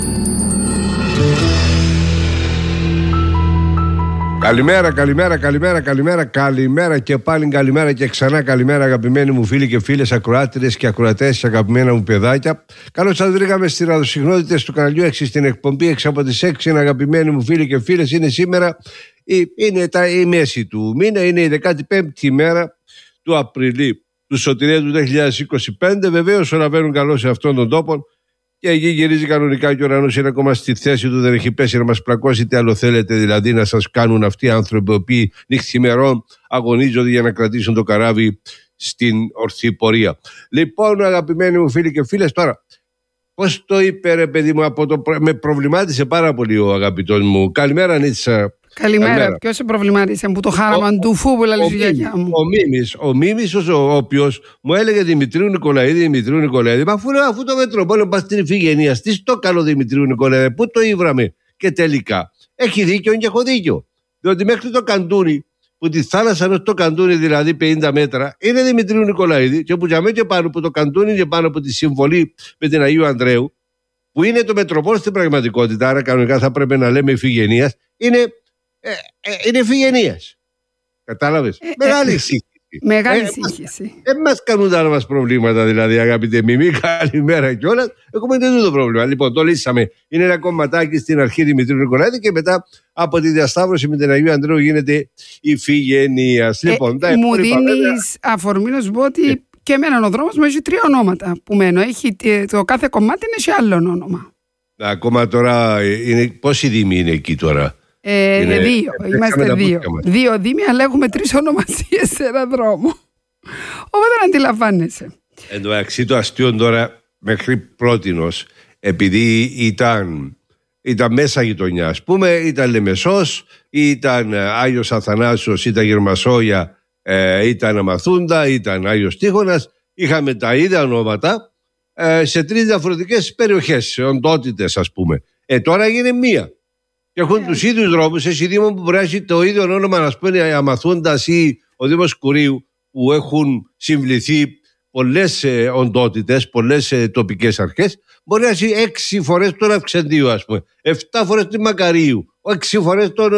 Καλημέρα, καλημέρα, καλημέρα, καλημέρα, καλημέρα και πάλι καλημέρα και ξανά καλημέρα, αγαπημένοι μου φίλοι και φίλες, ακροάτριες και ακροατές και αγαπημένα μου παιδάκια. Καλώς σας βρήκαμε στις ραδιοσυχνότητες του καναλιού έξι στην εκπομπή έξι από τις έξι. Αγαπημένοι μου φίλοι και φίλες, είναι σήμερα η, είναι τα, η μέση του μήνα, είναι η δεκαπέμπτη ημέρα του Απριλίου του Σωτηρίου του δύο χιλιάδες είκοσι πέντε. Βεβαίως όλα βαίνουν καλό σε αυτόν τον τόπο και εκεί γυρίζει κανονικά και ο ουρανός είναι ακόμα στη θέση του, δεν έχει πέσει να μας πλακώσει, τι άλλο θέλετε δηλαδή να σας κάνουν αυτοί οι άνθρωποι οι οποίοι νυχθημερών αγωνίζονται για να κρατήσουν το καράβι στην ορθή πορεία. Λοιπόν, αγαπημένοι μου φίλοι και φίλες, τώρα πώς το είπε ρε παιδί μου, από το... με προβλημάτισε πάρα πολύ ο αγαπητός μου. Καλημέρα Νίτσα. Καλημέρα. Ποιος σε προβλημάτισε που το χάραμα του φούβου λέει η γιαγιά μου. Ο Μίμης, ο Μίμης ο οποίος μου έλεγε Δημητρίου Νικολαίδη, Δημητρίου Νικολαίδη. Μα αφού, αφού το Μετροπόλεο πας στην Ιφηγενία, τι στο καλό Δημητρίου Νικολαίδη, πού το ήβραμε. Και τελικά έχει δίκιο και έχω δίκιο. Διότι μέχρι το Καντούνι, που τη θάλασσα είναι το Καντούνι, δηλαδή πενήντα μέτρα, είναι Δημητρίου Νικολαίδη. Και που για μένα και πάνω που το Καντούνι και πάνω από τη συμβολή με την Αγίου Ανδρέου, που είναι το Μετροπόλεο στην πραγματικότητα, άρα κανονικά θα πρέπει να λέμε Ιφηγενίας, είναι. Ε, ε, είναι Ιφηγενίας. Κατάλαβες. Ε, Μεγάλη σύγχυση. Μεγάλη σύγχυση. Δεν μας κάνουν τα άλλα μας προβλήματα, δηλαδή, αγαπητέ Μιμή. Καλημέρα κιόλας. Έχουμε δεν το πρόβλημα. Λοιπόν, το λύσαμε. Είναι ένα κομματάκι στην αρχή Δημητρίου Νικολαίδη και μετά από τη διασταύρωση με την Αγίου Ανδρέου γίνεται Ιφηγενίας. Ε, λοιπόν, ε, μου δίνεις αφορμή να σου πω ότι ε. και εμένα ο δρόμος μου έχει τρία ονόματα που μένω. Έχει, το κάθε κομμάτι είναι σε άλλο όνομα. Ακόμα τώρα, είναι, πόσοι δήμοι είναι εκεί τώρα? Ε, είναι, δύο, είμαστε δύο. Δύο δήμοι, αλλά έχουμε τρεις ονομασίες σε ένα δρόμο. Οπότε να αντιλαμβάνεσαι. Εν τω μεταξύ το αστείο τώρα μέχρι πρότινος, επειδή ήταν, ήταν μέσα γειτονιά, ας πούμε, ήταν Λεμεσός, ήταν Άγιος Αθανάσιος, ήταν Γερμασόγια, ε, ήταν Αμαθούντα, ήταν Άγιος Τείχωνας, είχαμε τα ίδια ονόματα ε, σε τρεις διαφορετικές περιοχές, σε οντότητες ας πούμε. Ε, τώρα έγινε μία. Και έχουν yeah. τους ίδιους δρόμους, έχει Δήμο που μπορεί να έχει το ίδιο όνομα, να πούμε, Αμαθούντας ή ο Δήμος Κουρίου, που έχουν συμβληθεί πολλές ε, οντότητες, πολλές ε, τοπικές αρχές. Μπορεί να έχει έξι φορές τον Αυξεντίου, ας πούμε, εφτά φορές τον Μακαρίου, έξι φορές τον,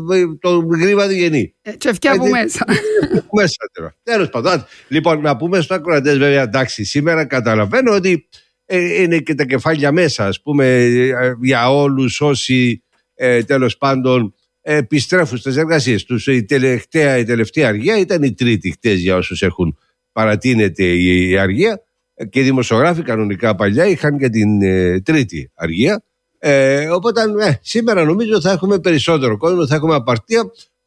τον Γρήβα Διγενή. Ε, και ευκιά που μέσα. μέσα τώρα. Τέλος πάντων. Λοιπόν, να πούμε στους ακροατές, βέβαια, εντάξει, σήμερα καταλαβαίνω ότι ε, είναι και τα κεφάλια μέσα, ας πούμε, ε, για όλους όσοι. Ε, τέλος πάντων ε, επιστρέφουν στις εργασίες τους. Η τελευταία, η τελευταία αργία ήταν η τρίτη χτες για όσους έχουν παρατείνεται η, η αργία ε, και οι δημοσιογράφοι κανονικά παλιά είχαν και την ε, τρίτη αργία ε, οπότε ε, σήμερα νομίζω θα έχουμε περισσότερο κόσμο, θα έχουμε απαρτία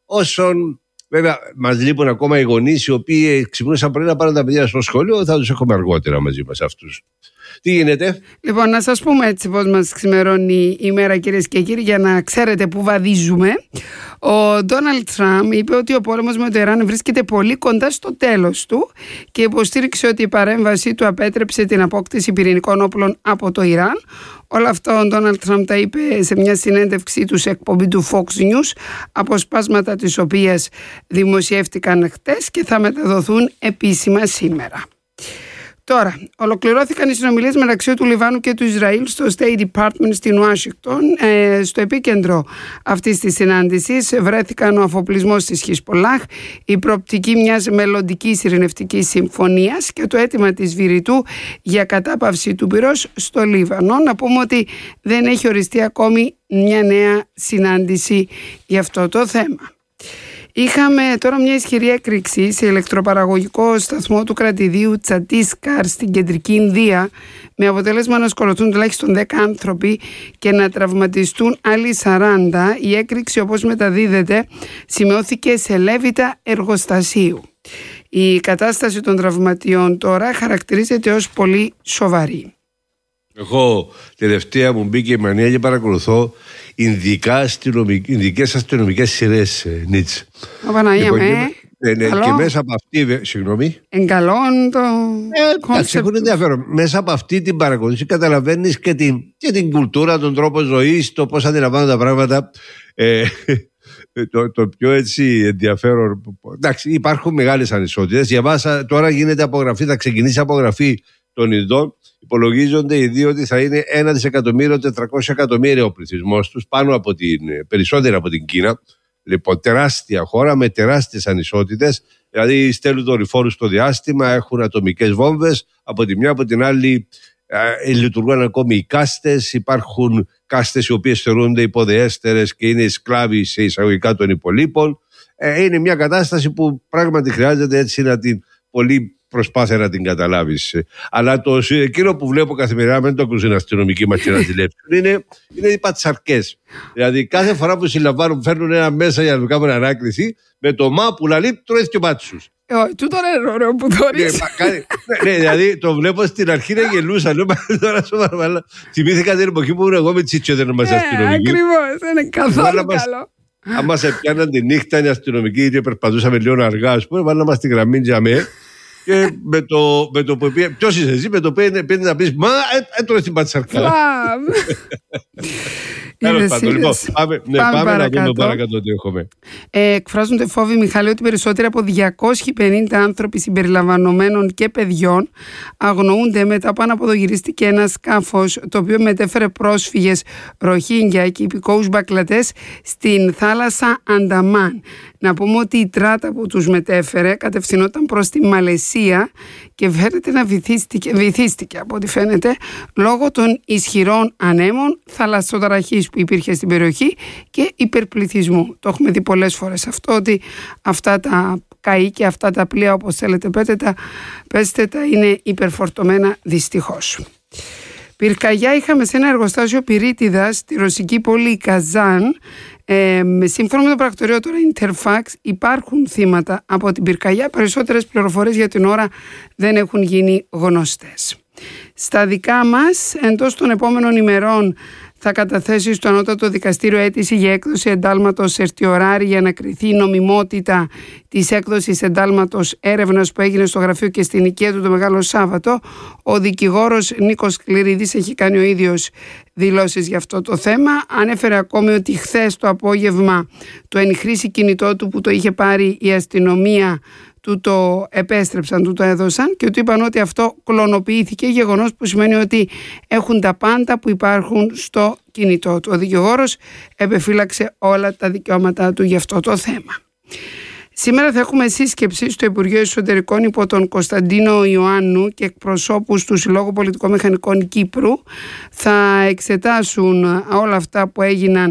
όσων βέβαια μας λείπουν ακόμα οι γονείς οι οποίοι ξυπνούσαν πριν να πάρουν τα παιδιά στο σχολείο, θα τους έχουμε αργότερα μαζί μας αυτούς. Τι γίνεται? Λοιπόν, να σας πούμε έτσι πώς μας ξημερώνει η ημέρα, κυρίες και κύριοι, για να ξέρετε που βαδίζουμε. Ο Ντόναλντ Τραμπ είπε ότι ο πόλεμος με το Ιράν βρίσκεται πολύ κοντά στο τέλος του και υποστήριξε ότι η παρέμβασή του απέτρεψε την απόκτηση πυρηνικών όπλων από το Ιράν. Όλα αυτά ο Ντόναλντ Τραμπ τα είπε σε μια συνέντευξή του σε εκπομπή του Fox News, αποσπάσματα της οποίας δημοσιεύτηκαν χτες και θα μεταδοθούν επίσημα σήμερα. Τώρα, ολοκληρώθηκαν οι συνομιλίες μεταξύ του Λιβάνου και του Ισραήλ στο State Department στην Ουάσιγκτον. Ε, στο επίκεντρο αυτής της συνάντησης βρέθηκαν ο αφοπλισμός της Χισπολάχ, η προοπτική μιας μελλοντικής ειρηνευτικής συμφωνίας και το αίτημα της Βηρητού για κατάπαυση του πυρός στο Λίβανο. Να πούμε ότι δεν έχει οριστεί ακόμη μια νέα συνάντηση για αυτό το θέμα. Είχαμε τώρα μια ισχυρή έκρηξη σε ηλεκτροπαραγωγικό σταθμό του κρατηδίου Τσαντίσκαρ στην κεντρική Ινδία, με αποτέλεσμα να σκοτωθούν τουλάχιστον δέκα άνθρωποι και να τραυματιστούν άλλοι σαράντα. Η έκρηξη, όπως μεταδίδεται, σημειώθηκε σε Λέβητα εργοστασίου. Η κατάσταση των τραυματιών τώρα χαρακτηρίζεται ως πολύ σοβαρή. Εγώ τελευταία μου μπήκε η μανία και παρακολουθώ Ινδικές αστυνομικές σειρές, Νίτς. Ο Παναγία με, ναι, ναι, και μέσα από αυτή, συγγνώμη. Εγκαλών το κόνσεπτ. Έχουν ενδιαφέρον. Μέσα από αυτή την παρακολούθηση καταλαβαίνεις και την, και την κουλτούρα, τον τρόπο ζωής, το πώς αντιλαμβάνονται τα πράγματα. Ε, το, το πιο έτσι ενδιαφέρον. Εντάξει, υπάρχουν μεγάλες ανισότητες. Διαβάσα, τώρα γίνεται απογραφή, θα ξεκινήσει απογραφή των Ινδών. Υπολογίζονται οι δύο ότι θα είναι ένα δισεκατομμύριο τετρακόσια εκατομμύρια ο πληθυσμός τους, πάνω από την, περισσότερο από την Κίνα. Λοιπόν, τεράστια χώρα με τεράστιες ανισότητες. Δηλαδή, στέλνουν δορυφόρους στο διάστημα, έχουν ατομικές βόμβες. Από τη μια, από την άλλη, ε, λειτουργούν ακόμη οι κάστες. Υπάρχουν κάστες οι οποίες θεωρούνται υποδεέστερες και είναι σκλάβοι σε εισαγωγικά των υπολείπων. Ε, είναι μια κατάσταση που πράγματι χρειάζεται έτσι να την πολύ προσπάθεια να την καταλάβεις. Αλλά το εκείνο που βλέπω καθημερινά, δεν το ακούσουν αστυνομικοί μας και να ζηλέψουν, είναι, είναι οι πατσαρκές. Δηλαδή κάθε φορά που συλλαμβάνουν, φέρνουν ένα μέσα για να κάνουν ανάκριση, με το μα που λαλεί, τρώει και ο μάτσους. Ε, τούτο είναι ωραίο που δωρείς. Ναι, δηλαδή το βλέπω στην αρχή να γελούσα. Λέω, τώρα σοβαρά. Θυμήθηκα την εποχή που ήμουν εγώ με τσίτσιο, δεν είμαστε αστυνομικοί. Ακριβώς, είναι καθόλου καλό. Αν μας έπιαναν τη νύχτα οι αστυνομικοί και περπατούσαμε λίγο αργά, ας πούμε, βάλαμε στη γραμμή τζαμέ. Και με το, με το που πει, ποιος είσαι εσύ, με το που πει να πεις, μα έτρωες την πατσαρκά. Τέλος πάντων, λοιπόν, πάμε, ναι, πάμε, πάμε να δούμε παρακάτω τι έχουμε. Ε, εκφράζονται φόβοι, Μιχάλη, ότι περισσότεροι από διακόσιοι πενήντα άνθρωποι συμπεριλαμβανομένων και παιδιών αγνοούνται μετά από αναποδογυρίστηκε ένα σκάφος το οποίο μετέφερε πρόσφυγες Ροχίνγκια και υπηκόους Μπαγκλαντές στην θάλασσα Ανταμάν. Να πούμε ότι η τράτα που τους μετέφερε κατευθυνόταν προς τη Μαλαισία και φαίνεται να βυθίστηκε, βυθίστηκε από ό,τι φαίνεται λόγω των ισχυρών ανέμων, θαλασσοταραχής που υπήρχε στην περιοχή και υπερπληθυσμού. Το έχουμε δει πολλές φορές αυτό, ότι αυτά τα καΐ και αυτά τα πλοία, όπως θέλετε πέστε τα, πέστε τα, είναι υπερφορτωμένα δυστυχώς. Πυρκαγιά είχαμε σε ένα εργοστάσιο πυρίτιδας στη ρωσική πόλη Καζάν. Ε, σύμφωνα με το πρακτορείο τώρα Interfax, υπάρχουν θύματα από την πυρκαγιά. Περισσότερες πληροφορίες για την ώρα δεν έχουν γίνει γνωστές. Στα δικά μας, εντός των επόμενων ημερών θα καταθέσει στο Ανώτατο Δικαστήριο αίτηση για έκδοση εντάλματος ερτιοράρη για να κριθεί η νομιμότητα της έκδοσης εντάλματος έρευνας που έγινε στο γραφείο και στην οικία του το Μεγάλο Σάββατο. Ο δικηγόρος Νίκος Κληρίδης έχει κάνει ο ίδιος δηλώσεις για αυτό το θέμα. Ανέφερε ακόμη ότι χθες το απόγευμα το ενχρήσει κινητό του που το είχε πάρει η αστυνομία του το επέστρεψαν, του το έδωσαν και του είπαν ότι αυτό κλωνοποιήθηκε, γεγονός που σημαίνει ότι έχουν τα πάντα που υπάρχουν στο κινητό του. Ο δικηγόρος επεφύλαξε όλα τα δικαιώματά του για αυτό το θέμα. Σήμερα θα έχουμε σύσκεψη στο Υπουργείο Εσωτερικών υπό τον Κωνσταντίνο Ιωάννου και εκπροσώπους του Συλλόγου Πολιτικών Μηχανικών Κύπρου. Θα εξετάσουν όλα αυτά που έγιναν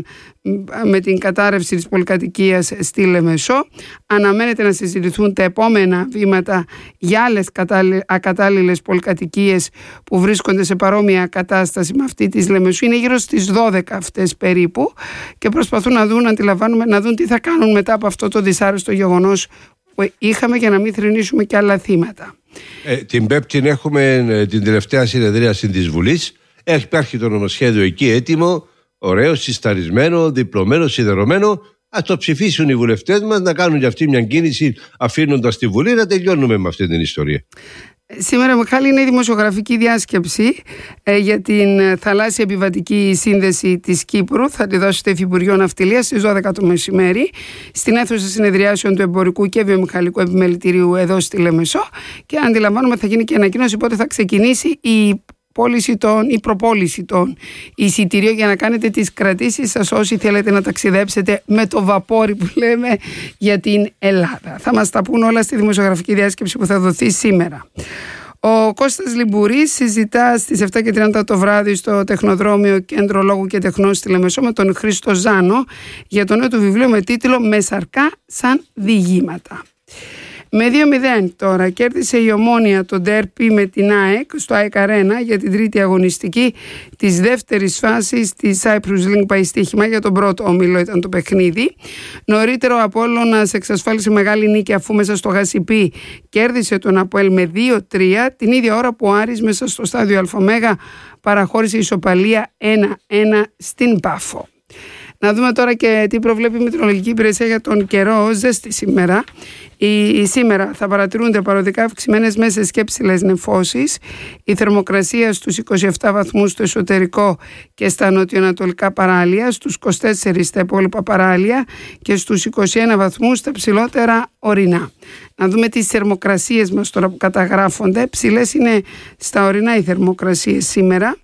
με την κατάρρευση της πολυκατοικίας στη Λεμεσό. Αναμένεται να συζητηθούν τα επόμενα βήματα για άλλες ακατάλληλες πολυκατοικίες που βρίσκονται σε παρόμοια κατάσταση με αυτή της Λεμεσού. Είναι γύρω στις δώδεκα αυτές περίπου και προσπαθούν να δουν, αντιλαμβάνουμε, να δουν τι θα κάνουν μετά από αυτό το δυσάρεστο γεγονός που είχαμε για να μην θρηνήσουμε και άλλα θύματα. Ε, την Πέμπτη έχουμε ε, την τελευταία συνεδρίαση της Βουλής. Έχει υπάρχει το νομοσχέδιο εκεί έτοιμο, ωραίο, συσταρισμένο, διπλωμένο, σιδερωμένο. Ας το ψηφίσουν οι βουλευτές μας, να κάνουν για αυτή μια κίνηση, αφήνοντας τη Βουλή, να τελειώνουμε με αυτή την ιστορία. Σήμερα, Μιχάλη, είναι η δημοσιογραφική διάσκεψη ε, για την θαλάσσια επιβατική σύνδεση της Κύπρου. Θα τη δώσει το Υφυπουργείο Ναυτιλίας στις δώδεκα το μεσημέρι στην αίθουσα συνεδριάσεων του Εμπορικού και Βιομηχανικού Επιμελητηρίου εδώ στη Λεμεσό. Και αντιλαμβάνομαι θα γίνει και ανακοίνωση πότε θα ξεκινήσει η πώληση των, η προπόληση των εισιτηρίων για να κάνετε τις κρατήσεις σας όσοι θέλετε να ταξιδέψετε με το βαπόρι που λέμε για την Ελλάδα. Θα μας τα πούν όλα στη δημοσιογραφική διάσκεψη που θα δοθεί σήμερα. Ο Κώστας Λιμπουρής συζητά στις επτά και τριάντα το βράδυ στο Τεχνοδρόμιο Κέντρο Λόγου και Τεχνών στη Λεμεσό με τον Χρήστο Ζάνο για το νέο του βιβλίο με τίτλο «Με σαρκά σαν διηγήματα». Με δύο μηδέν τώρα κέρδισε η Ομόνοια το ντέρπι με την ΑΕΚ στο ΑΕΚ Αρένα για την τρίτη αγωνιστική της δεύτερης φάσης της Cyprus Link πάει στοίχημα. Για τον πρώτο όμιλο ήταν το παιχνίδι. Νωρίτερα ο Απόλλωνας εξασφάλισε μεγάλη νίκη αφού μέσα στο Γασιπί κέρδισε τον Αποέλ με δύο τρία, την ίδια ώρα που ο Άρης μέσα στο στάδιο Αλφομέγα παραχώρησε ισοπαλία ένα ένα στην Πάφο. Να δούμε τώρα και τι προβλέπει η Μετεωρολογική Υπηρεσία για τον καιρό. Ζέστη σήμερα. Η, σήμερα θα παρατηρούνται παροδικά αυξημένες μέσες και ψηλές νεφώσεις. Η θερμοκρασία στους είκοσι επτά βαθμούς στο εσωτερικό και στα νοτιοανατολικά παράλια, στους είκοσι τέσσερα στα υπόλοιπα παράλια και στους είκοσι ένα βαθμούς στα ψηλότερα ορεινά. Να δούμε τις θερμοκρασίες μας τώρα που καταγράφονται. Ψηλές είναι στα ορεινά οι θερμοκρασίες σήμερα.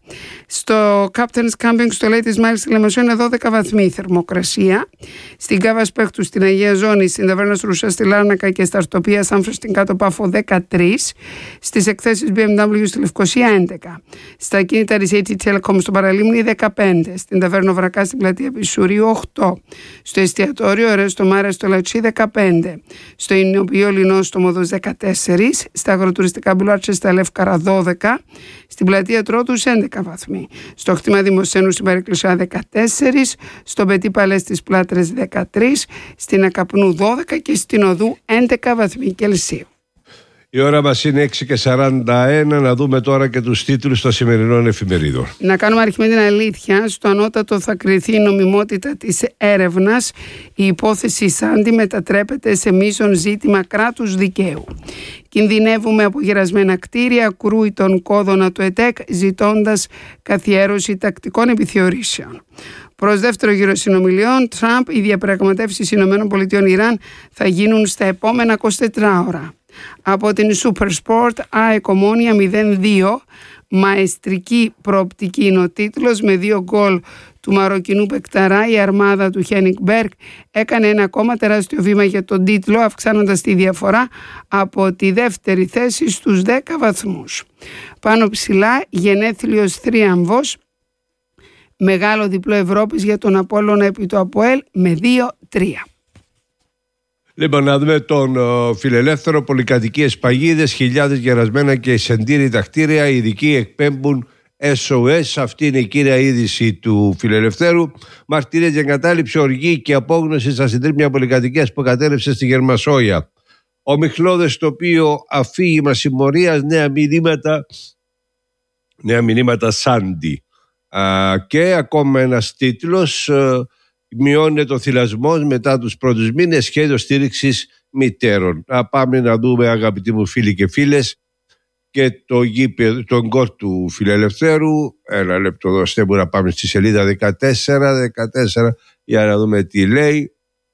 Στο Captain's Camping στο Ladies Mile στη Λεμεσό είναι δώδεκα βαθμοί η θερμοκρασία. Στην Κάβα Σπέχτου, στην Αγία Ζώνη, στην Ταβέρνα Στρούσα, στη Λάρνακα και στα Αρτοπία Σάμφρο στην Κάτω Πάφο δεκατρία. Στις εκθέσεις μπι εμ ντάμπλιου στη Λευκοσία έντεκα. Στα ακίνητα Research Telecom στο Παραλίμνη δεκαπέντε. Στην Ταβέρνα Βρακά στην Πλατεία Πισουρίου οκτώ. Στο εστιατόριο Ρέστο Μάρα στο Λατσί δεκαπέντε. Στο Ινιοποιείο Λινό στο Μοδός δεκατέσσερα. Στα αγροτουριστικά μπουλάτσα στα Λεύκαρα δώδεκα. Στην Πλατεία Τρότους έντεκα βαθμοί. Στο Χτήμα Δημοσθένου στην Παρεκκλησιά δεκατέσσερα. Στο Πετή Παλέ στις Πλάτρες δεκατρία. Στην Ακαπνού δώδεκα και στην Οδού έντεκα βαθμοί Κελσίου. Η ώρα μας είναι έξι και σαράντα ένα. Να δούμε τώρα και τους τίτλους των σημερινών εφημερίδων. Να κάνουμε αρχή με την αλήθεια. Στο ανώτατο θα κριθεί η νομιμότητα της έρευνας. Η υπόθεση Σάντι μετατρέπεται σε μείζον ζήτημα κράτους δικαίου. Κινδυνεύουμε από γερασμένα κτίρια, κρούει τον κόδωνα του ΕΤΕΚ ζητώντας καθιέρωση τακτικών επιθεωρήσεων. Προς δεύτερο γύρο συνομιλιών, Τραμπ, οι διαπραγματεύσεις ΗΠΑ Ιράν θα γίνουν στα επόμενα είκοσι τέσσερις ώρα. Από την Super Sport, ΑΕΚ Ομόνοια μηδέν δύο, μαεστρική προοπτική είναι ο τίτλος, με δύο γκολ του Μαροκινού παικταρά. Η αρμάδα του Χένικ Μπέρκ έκανε ένα ακόμα τεράστιο βήμα για τον τίτλο, αυξάνοντας τη διαφορά από τη δεύτερη θέση στους δέκα βαθμούς. Πάνω ψηλά, γενέθλιος θρίαμβος, μεγάλο διπλό Ευρώπης για τον Απόλλωνα επί το Αποέλ με δύο τρία. Λοιπόν, να δούμε τον uh, φιλελεύθερο. Πολυκατοικίες παγίδες, χιλιάδες γερασμένα και συντήρητα κτίρια. Οι ειδικοί εκπέμπουν ες ο ες. Αυτή είναι η κύρια είδηση του φιλελευθέρου. Μαρτυρίες για εγκατάλειψη, οργή και απόγνωση στα συντρίμμια πολυκατοικίας που κατέρευσε στη Γερμασόγεια. Ο Μιχλώδες τοπίο αφήγημα συμμορίας, νέα μηνύματα, νέα μηνύματα Σάντι. Uh, και ακόμα ένας τίτλος. Uh, Μειώνεται το θυλασμός μετά τους πρώτους μήνες, σχέδιο στήριξης μητέρων. Να πάμε να δούμε, αγαπητοί μου φίλοι και φίλες, και το γήπεδο, τον γκολ του φιλελευθέρου. Ένα λεπτό, δώστε μου να πάμε στη σελίδα δεκατέσσερα, δεκατέσσερα για να δούμε τι λέει.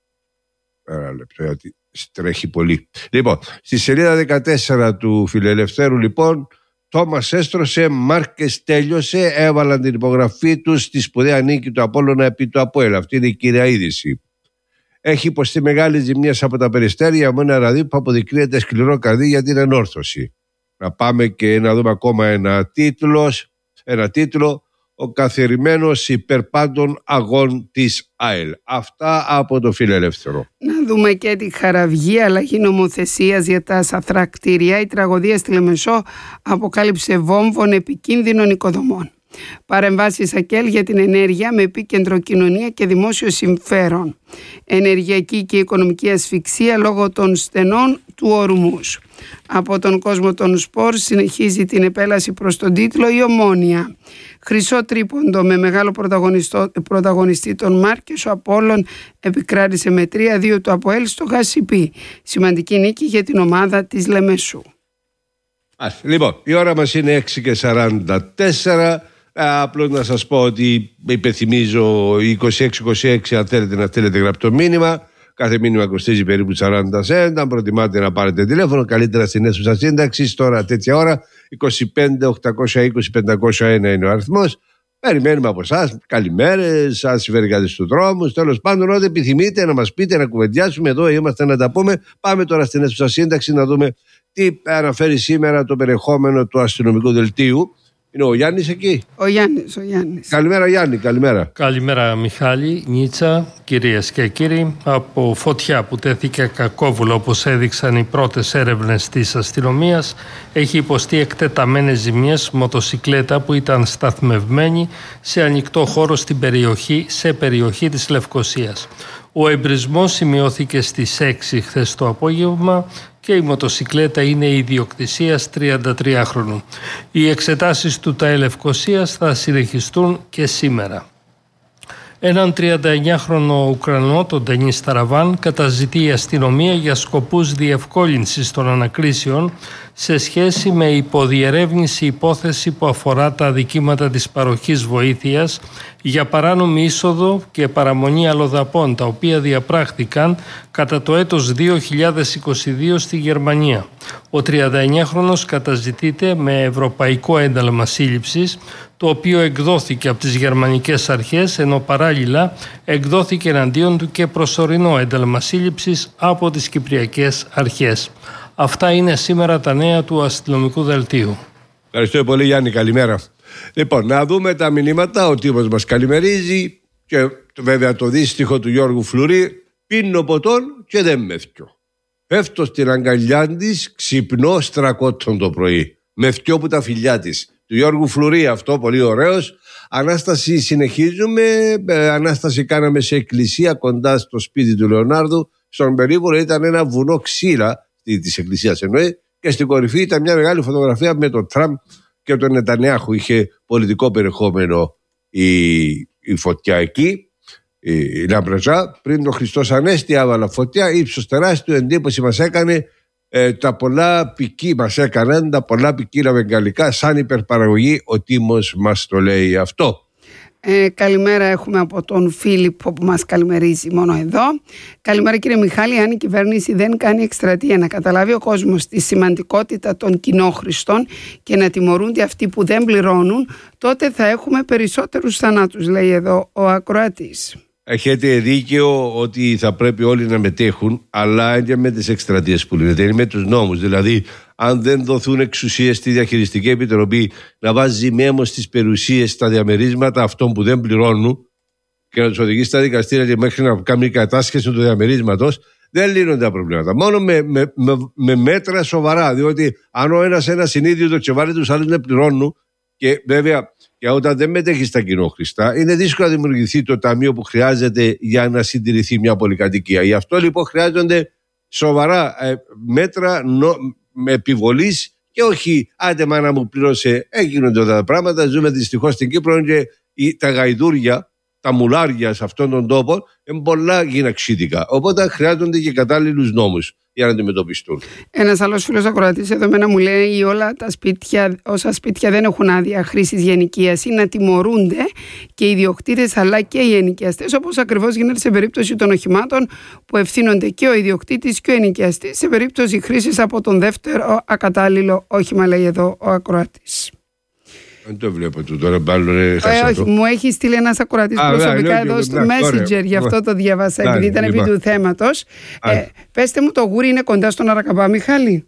Ένα λεπτό, γιατί τρέχει πολύ. Λοιπόν, στη σελίδα δεκατέσσερα του φιλελευθέρου, λοιπόν, Τόμας έστρωσε, Μάρκες τέλειωσε, έβαλαν την υπογραφή τους στη σπουδαία νίκη του Απόλλωνα επί του Αποέλ. Αυτή είναι η κύρια είδηση. Έχει υποστεί μεγάλη ζημία από τα περιστέρια με ένα ραδί που αποδεικνύεται σκληρό καρδί για την ενόρθωση. Να πάμε και να δούμε ακόμα ένα τίτλο. Ένα τίτλο. Ο καθιερημένος υπερπάντων αγών της ΑΕΛ. Αυτά από το φιλελεύθερο. Να δούμε και τη Χαραυγή, αλλαγή νομοθεσίας για τα σαθρά κτίρια. Η τραγωδία στη Λεμεσό αποκάλυψε βόμβων επικίνδυνων οικοδομών. Παρεμβάσεις ΑΚΕΛ για την ενέργεια με επίκεντρο κοινωνία και δημόσιο συμφέρον. Ενεργειακή και οικονομική ασφυξία λόγω των στενών του Ορμούς. Από τον κόσμο των σπορ συνεχίζει την επέλαση προς τον τίτλο η Ομόνοια. Χρυσό τρίποντο με μεγάλο πρωταγωνιστή τον Μάρκες, ο Απόλλων επικράτησε με τρία δύο το ΑΠΟΕΛ στο Γασιπί. Σημαντική νίκη για την ομάδα της Λεμεσού. Λοιπόν, η ώρα μας είναι έξι και σαράντα τέσσερα. Απλώς να σας πω ότι υπενθυμίζω είκοσι έξι είκοσι έξι αν θέλετε να στείλετε γραπτό μήνυμα. Κάθε μήνυμα κοστίζει περίπου σαράντα σέντ. Αν προτιμάτε να πάρετε τηλέφωνο, καλύτερα στην αίθουσα σύνταξης. Τώρα τέτοια ώρα είκοσι πέντε οκτακόσια είκοσι πεντακόσια ένα είναι ο αριθμός. Περιμένουμε από εσάς καλημέρες, αν συμβαίνει κάτι στους δρόμους. Τέλος πάντων, ό,τι επιθυμείτε να μας πείτε, να κουβεντιάσουμε. Εδώ είμαστε να τα πούμε. Πάμε τώρα στην αίθουσα σύνταξη να δούμε τι αναφέρει σήμερα το περιεχόμενο του αστυνομικού δελτίου. Είναι ο Γιάννης εκεί. Ο Γιάννης, ο Γιάννης. Καλημέρα Γιάννη, καλημέρα. Καλημέρα Μιχάλη, Νίτσα, κυρίες και κύριοι. Από φωτιά που τέθηκε κακόβουλο, όπως έδειξαν οι πρώτες έρευνες της αστυνομίας, έχει υποστεί εκτεταμένες ζημιές μοτοσικλέτα που ήταν σταθμευμένη σε ανοιχτό χώρο στην περιοχή, σε περιοχή της Λευκωσίας. Ο εμπρισμός σημειώθηκε στις έξι χθες το απόγευμα και η μοτοσικλέτα είναι ιδιοκτησίας τριαντατριάχρονου. Οι εξετάσεις του ΤΑΕ Λευκωσίας θα συνεχιστούν και σήμερα. Έναν τριανταεννιάχρονο Ουκρανό, τον Ντενίς Ταραβάν, καταζητεί η αστυνομία για σκοπούς διευκόλυνσης των ανακρίσεων σε σχέση με υποδιερεύνηση υπόθεση που αφορά τα αδικήματα της παροχής βοήθειας για παράνομη είσοδο και παραμονή αλλοδαπών, τα οποία διαπράχθηκαν κατά το έτος δύο χιλιάδες είκοσι δύο στη Γερμανία. Ο τριανταεννιάχρονος καταζητείται με ευρωπαϊκό ένταλμα σύλληψης, το οποίο εκδόθηκε από τις γερμανικές αρχές, ενώ παράλληλα εκδόθηκε εναντίον του και προσωρινό ένταλμα σύλληψης από τις κυπριακές αρχές. Αυτά είναι σήμερα τα νέα του αστυνομικού δελτίου. Ευχαριστώ πολύ Γιάννη, καλημέρα. Λοιπόν, να δούμε τα μηνύματα. Ο τύπος μας καλημερίζει και βέβαια το δύστιχο του Γιώργου Φλουρί. Πίνω ποτόν και δεν μεθιώ. Πέφτω στην αγκαλιά της, ξυπνώ στρακότον το πρωί. Μεθιώ που τα φιλιά της. Του Γιώργου Φλουρί αυτό, πολύ ωραίος. Ανάσταση συνεχίζουμε. Ε, Ανάσταση κάναμε σε εκκλησία κοντά στο σπίτι του Λεωνάρδου. Στον περίπου ήταν ένα βουνό ξύλα της εκκλησίας εννοεί, και στην κορυφή ήταν μια μεγάλη φωτογραφία με τον Τραμπ και τον Νετανιάχου. Είχε πολιτικό περιεχόμενο η, η φωτιά εκεί, η, η Λαμπραζά. Πριν το Χριστός Ανέστη άβαλα φωτιά, ύψος τεράστιο, εντύπωση μας έκανε ε, τα πολλά ποικί μας έκαναν, τα πολλά ποικίλα βεγγαλικά, σαν υπερπαραγωγή. Ο Τίμος μας το λέει αυτό. Ε, καλημέρα έχουμε από τον Φίλιππο που μας καλημερίζει μόνο εδώ. Καλημέρα κύριε Μιχάλη, αν η κυβέρνηση δεν κάνει εκστρατεία να καταλάβει ο κόσμος τη σημαντικότητα των κοινόχρηστων και να τιμωρούνται αυτοί που δεν πληρώνουν, τότε θα έχουμε περισσότερους θανάτους, λέει εδώ ο ακροατής. Έχετε δίκαιο ότι θα πρέπει όλοι να μετέχουν, αλλά είναι με τις εκστρατείες που λέτε, είναι με τους νόμους. Δηλαδή, αν δεν δοθούν εξουσίες στη Διαχειριστική Επιτροπή να βάζει μέμο στις περιουσίες, στα διαμερίσματα αυτών που δεν πληρώνουν και να τους οδηγήσει στα δικαστήρια και μέχρι να κάνει κατάσχεση του διαμερίσματος, δεν λύνονται τα προβλήματα. Μόνο με, με, με, με μέτρα σοβαρά. Διότι αν ο ένας ένα συνείδητο και βάλει τους άλλους να πληρώνουν, και βέβαια και όταν δεν μετέχει στα κοινόχρηστα, είναι δύσκολο να δημιουργηθεί το ταμείο που χρειάζεται για να συντηρηθεί μια πολυκατοικία. Γι' αυτό λοιπόν χρειάζονται σοβαρά ε, μέτρα νο, με επιβολής και όχι άντε μάνα μου πλήρωσε. Έγινονται τα πράγματα. Ζούμε δυστυχώς στην Κύπρο και οι, τα γαϊδούρια, τα μουλάρια σε αυτόν τον τόπο είναι πολλά γυναξίτικα. Οπότε χρειάζονται και κατάλληλους νόμους για να αντιμετωπιστούν. Ένας άλλος φίλος ακροατής εδώ μένα μου λέει όλα τα σπίτια, όσα σπίτια δεν έχουν άδεια χρήσης για ενοικίαση να τιμωρούνται και οι ιδιοκτήτες αλλά και οι ενοικιαστές, όπως ακριβώς γίνεται σε περίπτωση των οχημάτων που ευθύνονται και ο ιδιοκτήτης και ο ενοικιαστής σε περίπτωση χρήσης από τον δεύτερο ακατάλληλο όχημα, λέει εδώ ο ακροατής. Δεν το βλέπω του τώρα, μάλλον ε, όχι, μου έχει στείλει ένας ακροατής προσωπικά εδώ στο Messenger, γι' αυτό το διαβάσα, επειδή ήταν επί του θέματος. Ε, πέστε μου, το γούρι είναι κοντά στον Αρακαμπά, Μιχάλη?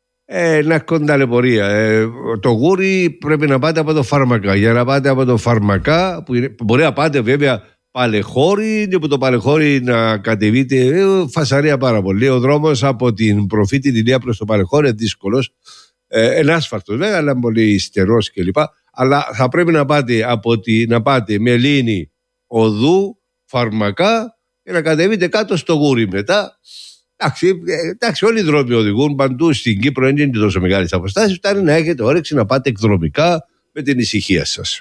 Ε, ένα κονταλαιπωρία. Ε, το γούρι πρέπει να πάτε από το Φάρμακα. Για να πάτε από το Φάρμακα, που είναι, μπορεί να πάτε βέβαια Παλεχώρη, και από το Παλεχώρη να κατεβείτε, ε, φασαρία πάρα πολύ. Ο δρόμος από την Προφήτη Ηλία προς το Παλεχώρη είναι δύσκολος. Ε, ενάσφαλτος βέβαια, αλλά πολύ στερός κλπ. Αλλά θα πρέπει να πάτε, από τη, να πάτε με Λίνη, Οδού, Φαρμακά και να κατεβείτε κάτω στο γούρι μετά. Εντάξει, εντάξει, όλοι οι δρόμοι οδηγούν παντού στην Κύπρο, δεν είναι τόσο μεγάλες αποστάσεις. Φτάνει να έχετε όρεξη να πάτε εκδρομικά με την ησυχία σας.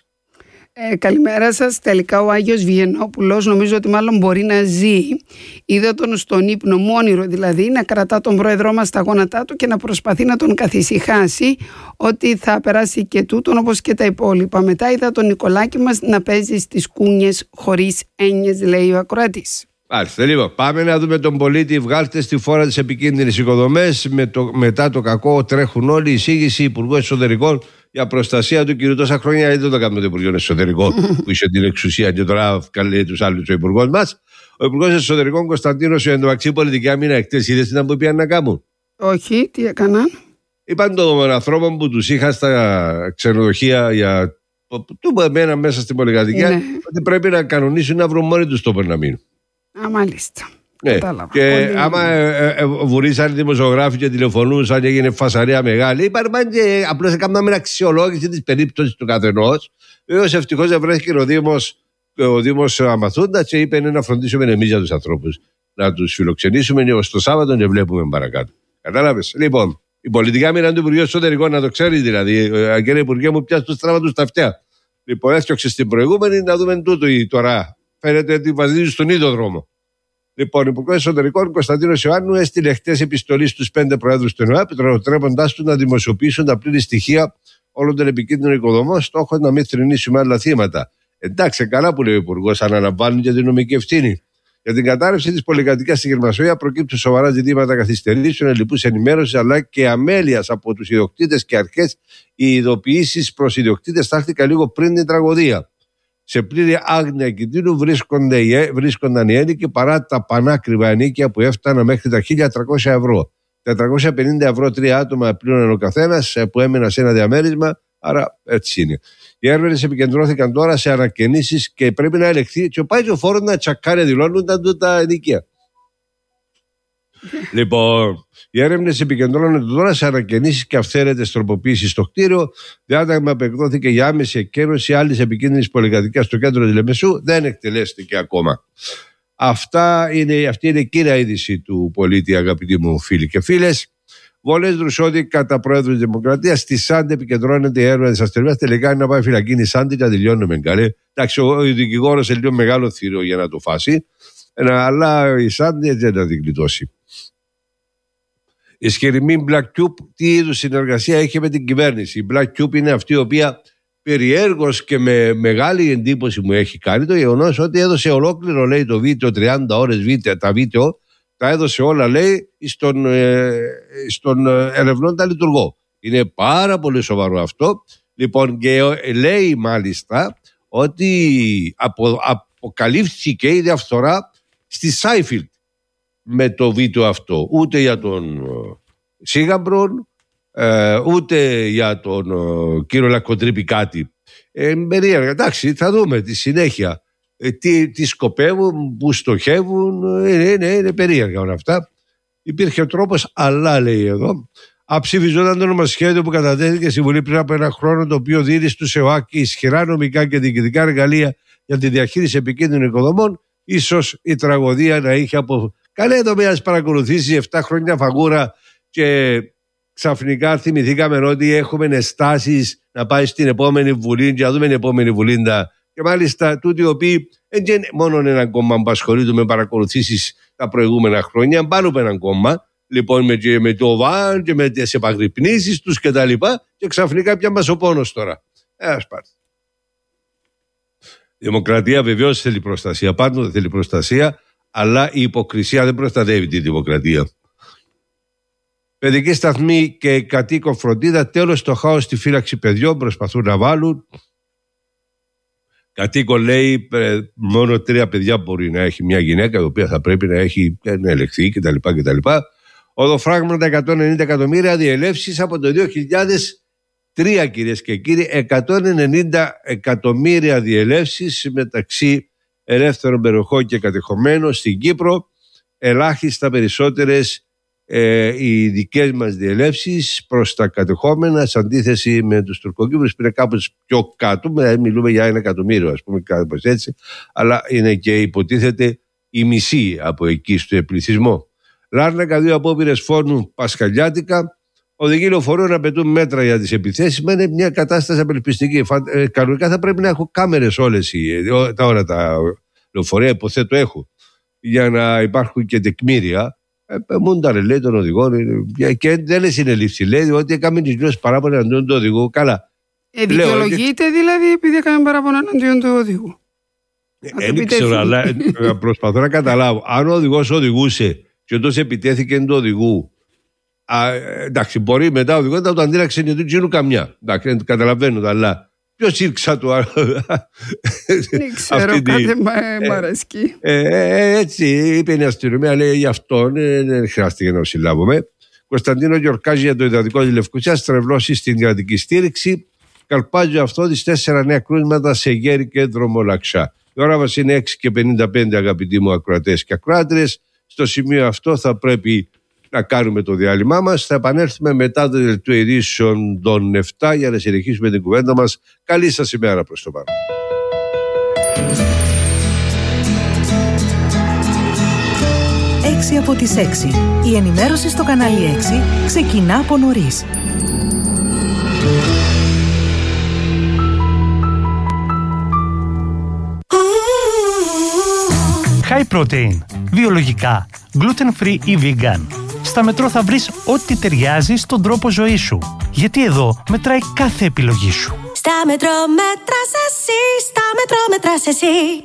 Ε, καλημέρα σας. Τελικά ο Άγιος Βιενόπουλος νομίζω ότι μάλλον μπορεί να ζει. Είδα τον στον ύπνο μου, όνειρο δηλαδή, να κρατά τον πρόεδρό μας στα γόνατά του και να προσπαθεί να τον καθησυχάσει ότι θα περάσει και τούτον όπως και τα υπόλοιπα. Μετά είδα τον Νικολάκη μας να παίζει στις κούνιες χωρίς έννοιες, λέει ο ακροατής. Μάλιστα, λοιπόν, πάμε να δούμε τον πολίτη. Βγάλτε στη φόρα τις επικίνδυνες οικοδομές. Με το, μετά το κακό τρέχουν όλοι. Εισήγηση Υπουργό Εσωτερικών για προστασία του κυρίου. Τόσα χρόνια δεν το κάνουμε το Υπουργείο Εσωτερικών που είσαι την εξουσία και τώρα καλεί τους άλλους ο Υπουργός μας. Ο Υπουργός Εσωτερικών Κωνσταντίνος εντωμεταξύ πολιτική άμυνα εκτές. Είδες τι που πήγαν να κάνουν? Όχι, τι έκαναν? Είπαν των ανθρώπων που τους είχα στα ξενοδοχεία για του εμένα μέσα στην πολυκατοικία, ναι, ότι πρέπει να κανονίσουν να βρουν μόνοι τους τόπο να μείνουν. Α, μάλιστα. Ναι. Κατάλαβα. Και πολύ... άμα ε, ε, βουρήσαν οι δημοσιογράφοι και τηλεφωνούσαν και έγινε φασαρία μεγάλη, είπαν και απλώς έκαναμε αξιολόγηση της περίπτωσης του καθενός. Βεβαίως ευτυχώς δεν βρέθηκε ο Δήμος, ο Δήμος Αμαθούντας και είπε να φροντίσουμε εμείς για τους ανθρώπους, να τους φιλοξενήσουμε και ως το Σάββατο και βλέπουμε παρακάτω. Κατάλαβες? Λοιπόν, η πολιτική άμυνα του Υπουργείου Εσωτερικών, να το ξέρει δηλαδή, κύριε Υπουργέ μου, πιάσει του στράβα του στα αυτιά. Λοιπόν, έφτιαξε στην προηγούμενη, να δούμε τούτο ή τώρα. Φαίνεται ότι βαδίζει στον ίδιο δρόμο. Λοιπόν, ο Υπουργός Εσωτερικών Κωνσταντίνος Ιωάννου έστειλε χτες επιστολή στους πέντε προέδρους του ΕΝΟΑ, επιτρέποντάς του να δημοσιοποιήσουν τα πλήρη στοιχεία όλων των επικίνδυνων οικοδομών, στόχος να μην θρηνήσουμε άλλα θύματα. Εντάξει, καλά που λέει ο Υπουργός, αναλαμβάνουν και την νομική ευθύνη. Για την κατάρρευση της πολυκατοικίας στη Γερμανία προκύπτουν σοβαρά ζητήματα καθυστερήσεων, ελλειπούς ενημέρωσης αλλά και αμέλειας από τους ιδιοκτήτες και αρχές. Οι ειδοποιήσεις προς ιδιοκτήτες στάλθηκαν λίγο πριν την τραγωδία. Σε πλήρη άγνοια κινδύνου βρίσκονταν οι ένοικοι παρά τα πανάκριβα ενοίκια που έφταναν μέχρι τα χίλια τριακόσια ευρώ. τετρακόσια πενήντα ευρώ τρία άτομα πλήρωναν ο καθένας που έμεναν σε ένα διαμέρισμα, άρα έτσι είναι. Οι έρευνες επικεντρώθηκαν τώρα σε ανακαινήσεις και πρέπει να ελεγχθεί και πάει ο φόρος να τσακάρει, δηλώνουν τα, τα ενοικία. Λοιπόν, οι έρευνες επικεντρώνονται τώρα σε ανακαινήσεις και αυθαίρετες τροποποίησεις στο κτίριο. Διάταγμα που εκδόθηκε για άμεση εκκέρωση άλλης επικίνδυνης πολυκατοικίας στο κέντρο της Λεμεσού δεν εκτελέστηκε ακόμα. Αυτά είναι, αυτή είναι η κύρια είδηση του πολίτη, αγαπητοί μου φίλοι και φίλες. Βολές Δρουσώδη κατά πρόεδρο της Δημοκρατίας. Στη Σάντι επικεντρώνεται η έρευνα της αστυνομίας. Τελικά είναι να πάει φυλακή η Σάντι και να τελειώνουμε καλέ. Εντάξει, ο δικηγόρος είναι λίγο μεγάλο θηρίο για να το φάσει, αλλά η Σάντι δεν θα την γλιτώσει. Η ισχυρημή Black Cube, τι είδους συνεργασία έχει με την κυβέρνηση? Η Black Cube είναι αυτή η οποία περιέργως και με μεγάλη εντύπωση μου έχει κάνει το γεγονός ότι έδωσε ολόκληρο, λέει, το βίντεο, τριάντα ώρες βίντεο, τα βίντεο, τα έδωσε όλα, λέει, στον, ε, στον ερευνώντα λειτουργό. Είναι πάρα πολύ σοβαρό αυτό. Λοιπόν, και λέει μάλιστα ότι απο, αποκαλύφθηκε η διαφθορά στη Σάιφιλντ με το βίντεο αυτό. Ούτε για τον Σίγαμπρον, ε, ούτε για τον ε, κύριο Λακκοντρίπη κάτι. Ε, περίεργα. Εντάξει, θα δούμε τη συνέχεια. Ε, τι, τι σκοπεύουν, που στοχεύουν, είναι, είναι, είναι περίεργα όλα αυτά. Υπήρχε τρόπος, αλλά λέει εδώ, αψηφιζόταν το νομοσχέδιο που κατατέθηκε στη Βουλή πριν από ένα χρόνο, το οποίο δίνει στους ΕΟΑΚ ισχυρά νομικά και διοικητικά εργαλεία για τη διαχείριση επικίνδυνων οικοδομών. Ίσως η τραγωδία να είχε από. Καλέ εδώ μια παρακολουθήσει επτά χρόνια φαγούρα και ξαφνικά θυμηθήκαμε ότι έχουμε ενστάσεις να πάει στην επόμενη Βουλή και να δούμε την επόμενη Βουλή. Και μάλιστα τούτοι οι οποίοι δεν είναι μόνο ένα κόμμα που ασχολείται με παρακολουθήσεις τα προηγούμενα χρόνια, πάνω από ένα κόμμα, λοιπόν με, με το ΒΑΝ και με τις επαγρυπνήσεις τους και τα λοιπά, και ξαφνικά πια μας ο πόνος τώρα. Ε, ας πάρει. Η δημοκρατία βεβαίως θέλει προστασία, πάντοτε θέλει προστασία, αλλά η υποκρισία δεν προστατεύει τη δημοκρατία. Παιδική σταθμή και κατοίκων φροντίδα, τέλος το χάος στη φύλαξη παιδιών, προσπαθούν να βάλουν. Κατοίκον λέει μόνο τρία παιδιά μπορεί να έχει μια γυναίκα, η οποία θα πρέπει να έχει να ελεγχθεί κτλ. κτλ. Οδοφράγματα εκατόν ενενήντα εκατομμύρια διελεύσεις από το δύο χιλιάδες τρία, κυρίες και κύριοι, εκατόν ενενήντα εκατομμύρια διελεύσεις μεταξύ ελεύθερων περιοχών και κατεχομένων στην Κύπρο. Ελάχιστα περισσότερες ε, οι δικές μας διελεύσεις προς τα κατεχόμενα, σε αντίθεση με τους Τουρκοκύπρους που είναι κάπως πιο κάτω. Μιλούμε για ένα εκατομμύριο, ας πούμε, κάπως έτσι, αλλά είναι και υποτίθεται η μισή από εκεί στο πληθυσμό. Λάρνακα, δύο απόπειρες φόνου πασχαλιάτικα. Οδηγοί λεωφορείων απαιτούν μέτρα για τις επιθέσεις. Είναι μια κατάσταση απελπιστική. Ε, κανονικά θα πρέπει να έχω κάμερες όλες οι, τα ώρα τα λεωφορεία, υποθέτω έχω, για να υπάρχουν και τεκμήρια. Ε, Μούνταρε, λέει, των οδηγών. Και δεν συνελήφθη, λέει, ότι έκαμε τις νέες παράπονα εναντίον του οδηγού. Καλά. Ε, δικαιολογείται δηλαδή επειδή έκαμε παράπονα εναντίον του οδηγού. Δεν ξέρω, αλλά προσπαθώ να καταλάβω. Αν ο οδηγός οδηγούσε και όταν επιτέθηκε του οδηγού, α, εντάξει, μπορεί μετά ο οδηγός να το αντίλαξε γιατί του γίνουν καμιά. Εντάξει, καταλαβαίνω, αλλά ποιος ήρξα του άλλο. Δεν ξέρω, κάτι μ' αρέσκει. Έτσι είπε η αστυνομία, λέει, γι' αυτό δεν χρειάστηκε να συλλάβουμε. Κωνσταντίνο Γιορκάζη για το Ιδανικό τη Λευκοσίας, στρεβλώσει στην κρατική στήριξη. Καλπάζει αυτό τις τέσσερα νέα κρούσματα σε Γέρι και Δρομολαξά. Η ώρα μας είναι έξι και πενήντα πέντε, αγαπητοί μου ακροατές και ακροάτριες. Στο σημείο αυτό θα πρέπει να κάνουμε το διάλειμμά μας. Θα επανέλθουμε μετά το δελτίο ειδήσεων των επτά για να συνεχίσουμε την κουβέντα μας. Καλή σας ημέρα προς το παρόν. έξι από τις έξι. Η ενημέρωση στο κανάλι έξι ξεκινά από νωρίς. High protein, βιολογικά, gluten free ή vegan. Στα Μετρό θα βρεις ό,τι ταιριάζει στον τρόπο ζωής σου. Γιατί εδώ μετράει κάθε επιλογή σου. Στα Μετρό μέτρας εσύ, στα Μετρό μέτρας εσύ.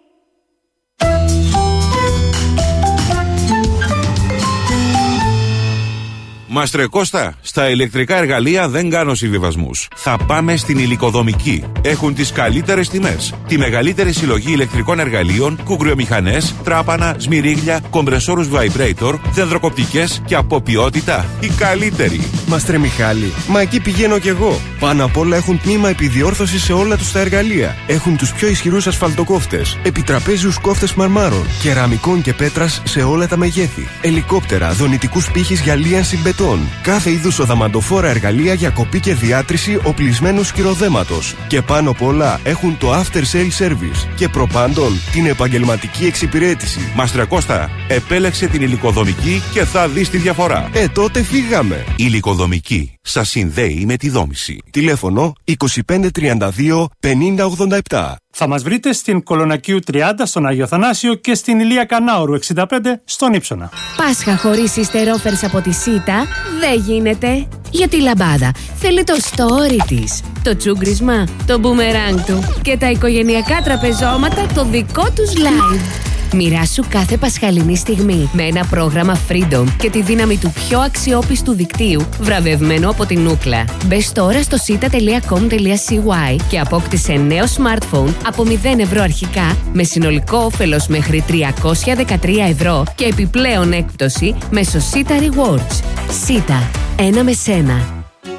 Μάστρε Κώστα, στα ηλεκτρικά εργαλεία δεν κάνω συμβιβασμούς. Θα πάμε στην Υλικοδομική. Έχουν τις καλύτερες τιμές. Τη μεγαλύτερη συλλογή ηλεκτρικών εργαλείων, κουγκριομηχανές, τράπανα, σμυρίγλια, κομπρεσόρους vibrator, δενδροκοπτικές και από ποιότητα η καλύτερη. Μάστρε Μιχάλη, μα εκεί πηγαίνω κι εγώ. Πάνω απ' όλα έχουν τμήμα επιδιόρθωση σε όλα τους τα εργαλεία. Έχουν τους πιο ισχυρούς ασφαλτοκόφτες, επιτραπέζιους κόφτες μαρμάρων, κεραμικών και πέτρας σε όλα τα μεγέθη. Ελικόπτερα, δονητικούς πύχης για λίανση μπετών. Κάθε είδους οδαμαντοφόρα εργαλεία για κοπή και διάτρηση οπλισμένου σκυροδέματος. Και πάνω απ' όλα έχουν το after sale service. Και προπάντων την επαγγελματική εξυπηρέτηση. Μάστρε Κώστα, επέλεξε την Υλικοδομική και θα δεις τη διαφορά. Ε, τότε φύγαμε. Υλικοδομική. Σας συνδέει με τη δόμηση. Τηλέφωνο είκοσι πέντε τριάντα δύο πενήντα ογδόντα επτά. Θα μας βρείτε στην Κολονακίου τριάντα στον Άγιο Θανάσιο και στην Ηλία Κανάωρου εξήντα πέντε στον Ύψονα. Πάσχα χωρίς υστερόφερς από τη ΣΥΤΑ δεν γίνεται. Για τη λαμπάδα θέλει το story της, το τσούγκρισμα, το μπούμεράγκ του και τα οικογενειακά τραπεζώματα το δικό τους live. Μοιράσου κάθε πασχαλινή στιγμή με ένα πρόγραμμα Freedom και τη δύναμη του πιο αξιόπιστου δικτύου βραβευμένο από την Νούκλα. Μπες τώρα στο σίτα τελεία κομ τελεία σι γουάι και απόκτησε νέο smartphone από μηδέν ευρώ αρχικά με συνολικό όφελος μέχρι τριακόσια δεκατρία ευρώ και επιπλέον έκπτωση μέσω σίτα Rewards. σίτα. Ένα με σένα.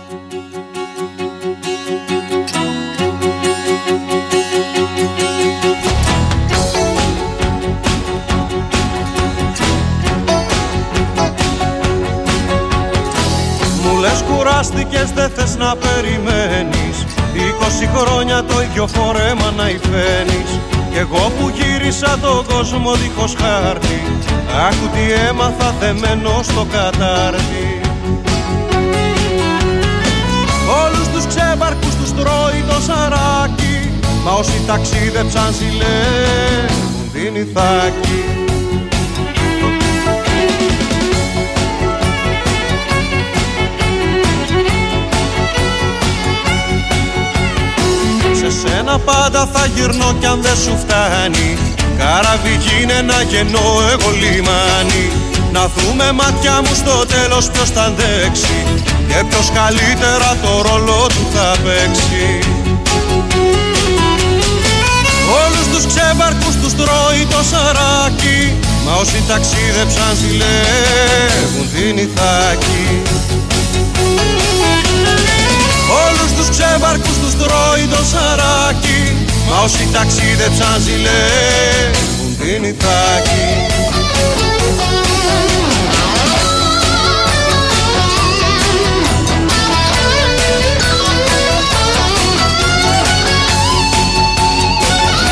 Κουράστηκες, δεν θες να περιμένεις. Είκοσι χρόνια το ίδιο φόρεμα να υφαίνεις. Κι εγώ που γύρισα τον κόσμο δίχως χάρτη, άκου τι έμαθα δεμένο στο κατάρτι. Όλους τους ξέμπαρκους τους τρώει το σαράκι, μα όσοι ταξίδεψαν ζηλεύουν την Ιθάκη. Σένα πάντα θα γυρνώ κι αν δεν σου φτάνει. Καράβι γίνε να γεννώ εγώ λιμάνι. Να δούμε μάτια μου στο τέλος ποιος θα αντέξει και ποιος καλύτερα το ρόλο του θα παίξει. Όλους τους ξέμπαρκους τους τρώει το σαράκι, μα όσοι ταξίδεψαν ζηλεύουν την Ιθάκη. Όλους τους ξέμπαρκους τους τρώει το σαράκι, μα όσοι ταξίδεψαν ζηλεύουν την Ιθάκη.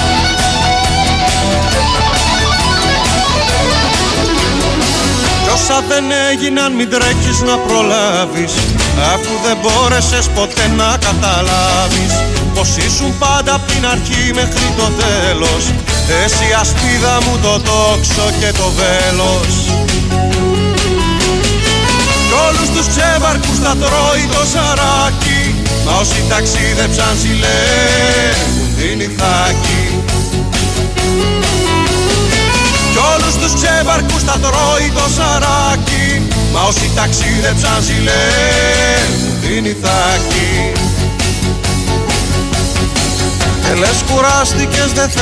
Κι όσα δεν έγιναν μην τρέχεις να προλάβεις, αφού δεν μπόρεσες ποτέ να καταλάβεις πως ήσουν πάντα απ' την αρχή μέχρι το τέλος. Εσύ ασπίδα μου, το τόξο και το βέλος. Κι όλους τους ξέβαρκους θα τρώει το σαράκι, μα όσοι ταξίδεψαν ζηλεύουν την Ιθάκη. Κι όλους τους ξέβαρκους θα τρώει το σαράκι, μα όσοι ταξίδεψαν ζηλεύουν την Ιθάκη. Και λες κουράστηκες, δεν